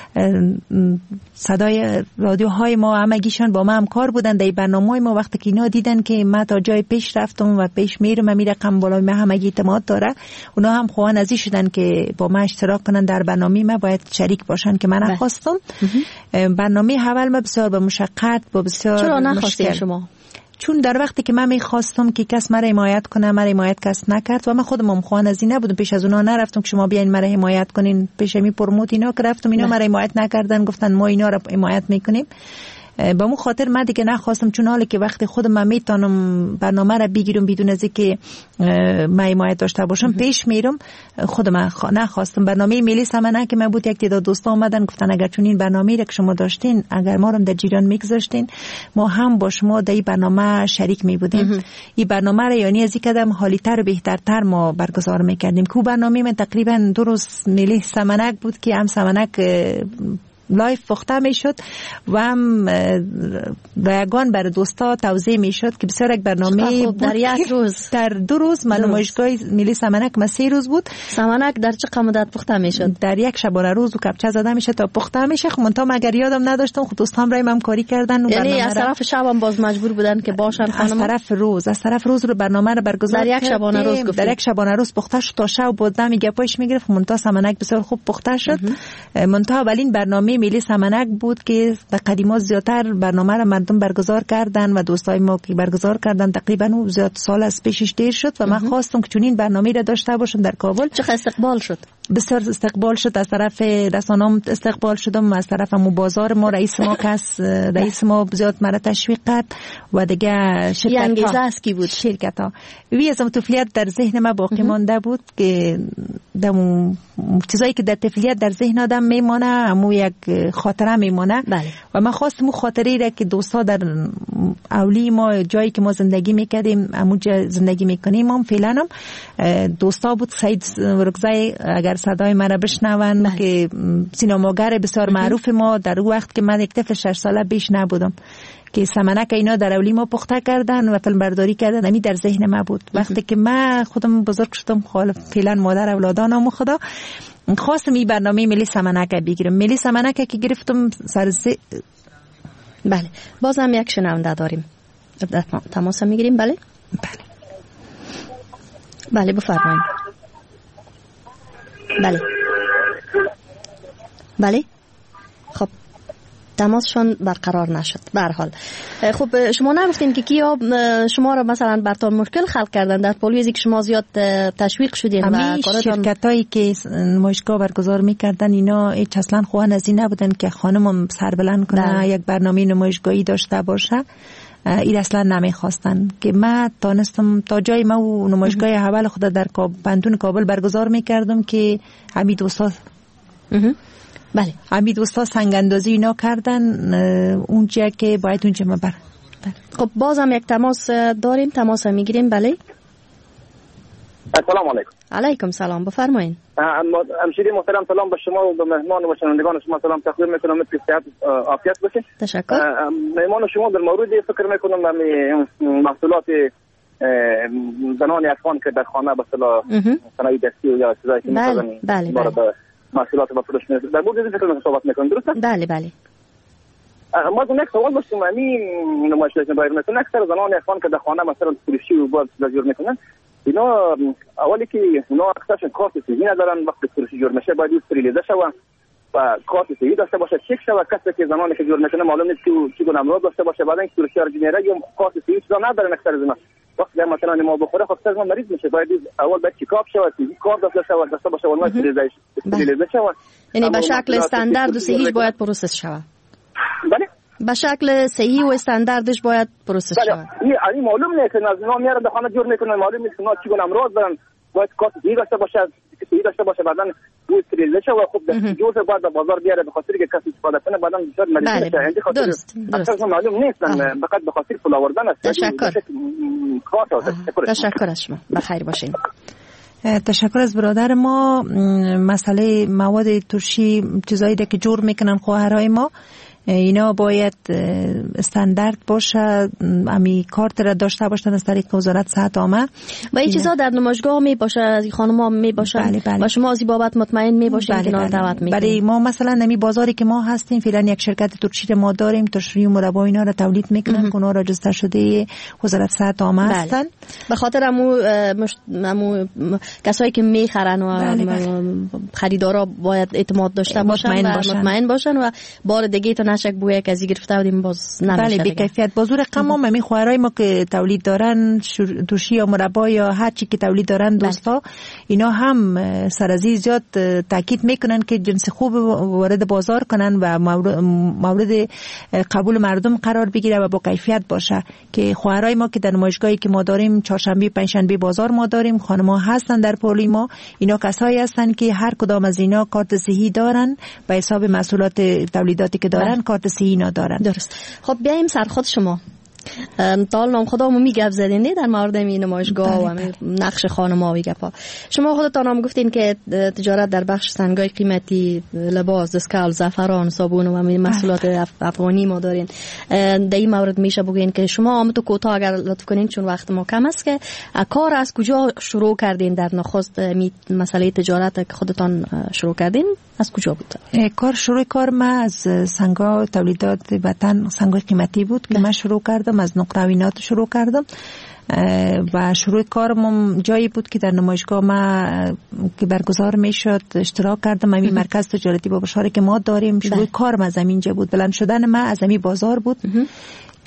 صدای رادیوهای ما همگیشان با ما همکار بودن در برنامه‌های ما. وقتی که اینا دیدن که من تا جای پیش رفتم و پیش میرم، می رقم بالای ما همگی اعتماد داره، اونا هم خواهان ازی شدن که با ما اشتراک کنن در برنامه ما، باید شریک باشن که من نخواستم. برنامه اول ما بسیار به مشقت با بسیار چرا نخواستین شما؟ چون در وقتی که من میخواستم که کس مرا حمایت کنه، مرا حمایت کس نکرد و من خودم هم خواهان از این نبودم. پیش از اونا نرفتم که شما بیاین مرا حمایت کنین، پیش می پروموت اینا که رفتم، اینا مرا حمایت نکردن، گفتن ما اینا رو حمایت میکنیم. با اون خاطر من دیگه نخواستم، چون حالی که وقتی خودم من میتونم برنامه را بگیرم بدون از اینکه من حمایت داشته باشم پیش میرم، خودم نخواستم. برنامه ملی سمنک که من بود، یک تعداد دوستا اومدن گفتن اگر چون این برنامه را که شما داشتین اگر ما رو در جریان میگذاشتین ما هم با شما در این برنامه شریک میبودیم. این برنامه را یعنی از این قدم حالی‌تر و بهترتر ما برگزار میکردیم که برنامه من تقریبا دو روز ملی سمنک بود که هم سمنک لایف پخته میشد و هم رایگان بر دوستا توزیع میشد که بسیار یک برنامه در یک روز در دو روز نمایشگاه ملی سمنک ما سه روز بود. سمنک در چه مدت پخته میشد؟ در یک شبانه روز و کبچه زده میشه تا پخته میشه. خب منتها مگر یادم نداشتم، خود دوستام رایم هم کاری کردن. یعنی از طرف شب هم باز مجبور بودن که باشن خانم؟ از طرف روز از طرف روز رو برنامه رو برگزار در یک شبانه روز گفتم. در یک شبانه روز پخته شد تا شب بود میگه پاش میگرفت. منتها سمنک بسیار خوب پخته شد. منتها اولین برنامه ملی سمنک بود که در قدیما زیادتر برنامه را مردم برگزار کردن و دوستای ما که برگزار کردن تقریبا زیاد سال از پیشش دیر شد و من خواستم که چنین برنامه را داشته باشم در کابل. چه استقبال شد؟ بسیار استقبال شد از طرف رسانه‌ام، استقبال شدم از طرف مو بازار ما. رئیس ما کس رئیس ما بزیاد مرا تشویق کرد و دیگه شرکت انگیزه است کی بود شرکت ها. وی از طفولیت در ذهن ما باقی مانده بود که دمو چیزایی که در طفولیت در ذهن آدم میمانه همو یک خاطره میمانه. بله. و من خواستم اون خاطره را که دوستا در اولی ما جایی که ما زندگی میکردیم همو جا زندگی میکنیم هم فعلا هم دوستا بود. سعید ورکزای اگر صدای مرا بشنون بله. که سینماگر بسیار معروف ما در اون وقت که من یک طفل شش ساله بیش نبودم که سمنک اینا در اولی ما پخته کردن و فیلم برداری کردن، همی در ذهن ما بود. وقتی که من خودم بزرگ شدم خالف فعلا مادر اولادانم و خدا خواستم این برنامه ملی سمنک بگیرم. ملی سمنک که گرفتم سر ز... بله بازم یک شنونده داریم، تماس میگیریم. بله بله بله بفرمایید. بله بله خب تماسشون برقرار نشد. به هر حال خب شما نگفتین که کیا شما را مثلا براتون مشکل خلق کردن در پلیسی که شما زیاد تشویق شدین و شرکتایی که نمایشگاه برگزار میکردن اینا هیچ اصلا خواهان از این نبودن که خانم سر بلند کنه یک برنامه نمایشگاهی داشته باشه. این اصلا نمیخواستن که من تانستم تا جای ما و نمایشگاه اول خود در پنتون کابل برگزار میکردم که همین دوستا بله همین دوستا سنگ اندازی اینا کردن اونجا که باید اونجا ما بر خب بازم یک تماس داریم، تماس میگیریم. بله السلام علیکم. علیکم سلام بفرمایید. همشیری محترم سلام به شما و به مهمان و شنوندگان شما سلام تقدیم میکنم. مثل صحت عافیت باشین. تشکر. مهمان شما در مورد فکر میکنم محصولات زنان افغان که در خانه به اصطلاح صنایع دستی و یا چیزایی که می‌سازن بله بله محصولات و فروش می‌کنن در مورد این فکر صحبت میکنم، درسته؟ بله بله. ما از یک سوال داشتیم. همین نمایشگاه باید میکنن اکثر زنان افغان که در خانه مثلا فروشی و باز جور میکنن اینا اولی که اینا اکثرشون کارت صحیح ندارن، وقتی فروشی جور میشه باید استریلیزه شوه و کارت صحیح داشته باشه، چک شوه. کسی که زنانی که جور میکنه معلوم نیست که چی گونه امراض داشته باشه، بعدن که فروشی اورجینال یا کارت صحیح چیزا ندارن اکثر زنا. وقتی مثلا ما بخوره خب سر مریض میشه، باید اول باید چکاپ شوه، کارت داشته باشه داشته باشه اول استریلیزه استریلیزه شوه. یعنی به شکل استاندارد و صحیح باید پروسس شوه. بله به شکل صحیح و استانداردش باید پروسس شود. این معلوم نیست که نازنا میاره در خانه جور میکنه، معلوم نیست که اونا چی گونه امراض دارن، باید کارت صحیح داشته باشه، صحیح داشته باشه، بعدن او استریلیزه شوه. خب جور باید به بازار بیاره به خاطر که کسی استفاده کنه بعدن بیشتر مریض میشه. این خاطر درست درست معلوم نیست، فقط به خاطر پول آوردن است. تشکر. تشکر از شما. بخیر باشین. تشکر از برادر ما. مسئله مواد ترشی چیزایی که جور میکنن خواهرای ما اینا باید استاندارد باشه، امی کارت را داشته باشن از طریق وزارت صحت عامه و این چیزا در نمایشگاه می باشه، از خانم‌ها می باشه. بله بله. و شما از این بابت مطمئن می باشین بله که بله. دعوت میکنید. برای ما مثلا نمی بازاری که ما هستیم فعلا یک شرکت ترشی ما داریم، ترشی و مربا اینا را تولید میکنن که اونا راجستر شده وزارت صحت عامه بله. هستن. به خاطر امو مش... امو کسایی که میخرن و بله بله. خریدارا باید اعتماد داشته باشن مطمئن و باشن. مطمئن باشن و بار دیگه تا نشک بوی کسی گرفته بودیم باز نمیشه. بله بی کیفیت. بازور قمام همین خواهرای ما که تولید دارن ترشی یا مربا یا هر چی که تولید دارن دوستا اینا هم سر از زیاد تاکید میکنن که جنس خوب وارد بازار کنن و مورد قبول مردم قرار بگیره و با کیفیت باشه. که خواهرای ما که در نمایشگاهی که ما داریم چهارشنبه پنجشنبه بازار ما داریم، خانم‌ها هستن در پولی ما، اینا کسایی هستن که هر کدام از اینا کارت صحیح دارن به حساب محصولات تولیداتی که دارن بله. کارت صحیح ندارن. درست. خب بیایم سر خود شما. تال نام خودمون میگپ زدین نه در مورد این نمایشگاه و نقش خانم‌ها و گپا. شما خودتون هم گفتین که تجارت در بخش سنگای قیمتی، لباس، دستکال، زعفران، صابون و محصولات افغانی ما دارین. در این مورد میشه بگین که شما هم تو کوتاه اگر لطف کنین چون وقت ما کم است که کار از کجا شروع کردین در نخست مسئله تجارت که خودتون شروع کردین از کجا بود؟ کار شروع کار ما از سنگا تولیدات وطن سنگای قیمتی بود که من شروع کردم، از نقطه‌وینات شروع کردم و شروع کارم جایی بود که در نمایشگاه ما که برگزار میشد اشتراک کردم. همین مرکز تجارتی بابا شهر که ما داریم شروع کارم از همینجا بود. بلند شدن ما از همین بازار بود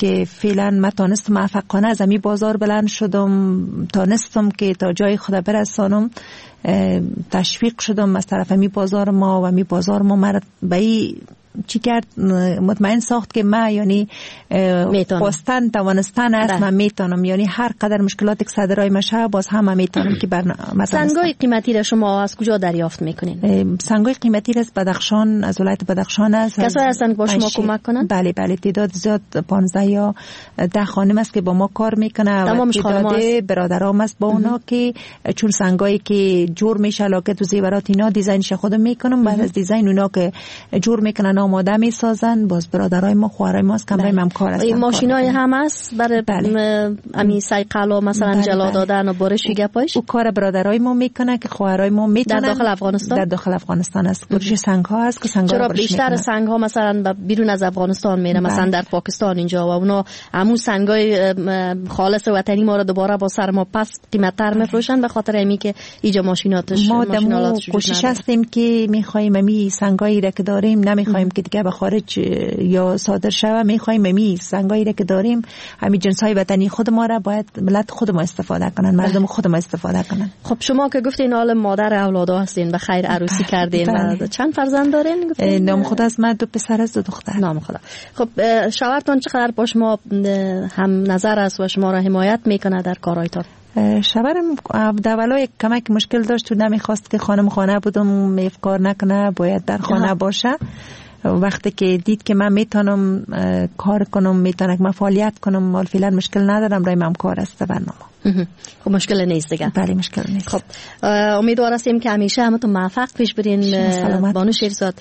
که فعلا من تانستم موفقانه از امی بازار بلند شدم، تانستم که تا جای خدا برسانم، تشویق شدم از طرف امی بازار ما و امی بازار ما مرد به ای چی کرد مطمئن ساخت که من یعنی خواستن توانستن است من میتونم، یعنی هر قدر مشکلاتی که صدرای مشه باز هم من میتونم که بر مثلا سنگای قیمتی را شما از کجا دریافت میکنین؟ سنگای قیمتی را از بدخشان، از ولایت بدخشان است. کسایی هستن با شما کمک کنن؟ بله بله تعداد زیاد پانزده یا ده خانم است که با ما کار میکنه و تعداد برادرام است با اونا که چون سنگایی که جور میشه لاکت و زیورات اینا دیزاینش خودم میکنم، بعد از دیزاین اونا که جور میکنن آماده میسازن باز برادرای ما خوارای ما از کمره هم کار هستن. ماشینای هم هست برای امی سایقل و مثلا بله جلا دادن و برش گپاش؟ او کار برادرای ما میکنه که خوارای ما میتونن در داخل افغانستان در داخل افغانستان است. برش سنگ ها هست که سنگ ها چرا بیشتر سنگ ها مثلا بیرون از افغانستان میره، مثلا در پاکستان اینجا و اونا همون سنگای خالص وطنی ما رو دوباره با سر ما پس قیمت‌تر میفروشن به خاطر اینی که اینجا ماشیناتش ما دمو کوشش هستیم که میخوایم امی سنگایی را که داریم نمیخوایم که دیگه به خارج یا صادر شوه، میخوایم امی سنگایی را که داریم همین جنسای وطنی خود ما را باید ملت خود ما استفاده کنن، مردم خود ما استفاده کنن. خب شما که گفتین حال مادر اولادا هستین، به خیر عروسی کردین و چند فرزند دارین؟ گفتین نام خدا از من دو پسر از دو دختر. نام خدا. خب شوهرتون چقدر با شما هم نظر است و شما را حمایت میکنه در کارایتان؟ شوهرم دولای کمک مشکل داشت، تو نمیخواست که خانم خانه بودم افکار نکنه باید در خانه باشه. وقتی که دید که من میتونم کار کنم، میتونم من فعالیت کنم، مال فعلا مشکل ندارم، رایم هم کار است برنامه. خب مشکل نیست دیگه. بله مشکل نیست. خب امیدوار هستیم که همیشه همتون موفق پیش برین. بانو شیرزاد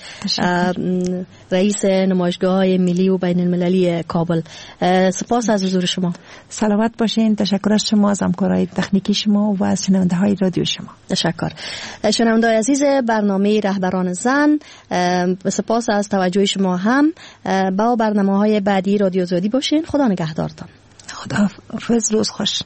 رئیس نمایشگاه‌های ملی و بین المللی کابل، سپاس از حضور شما. سلامت باشین. تشکر از شما، از همکارای تکنیکی شما و از شنونده‌های رادیو شما. تشکر. شنونده‌های عزیز برنامه رهبران زن، سپاس از توجه شما هم. با برنامه‌های بعدی رادیو زادی باشین. خدا نگهدارتان. خدا حافظ. روز خوش.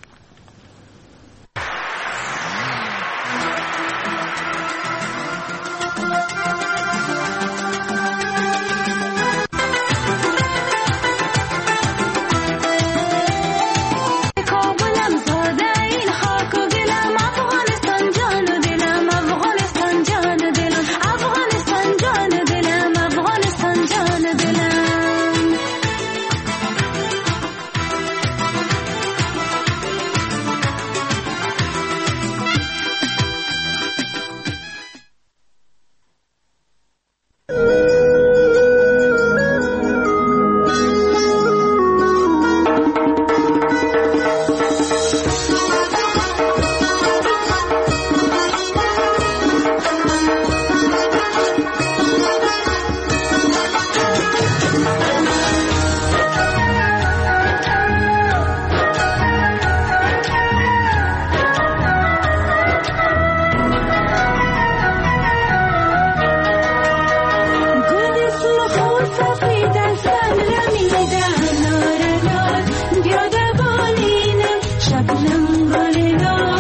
Shabnam Golina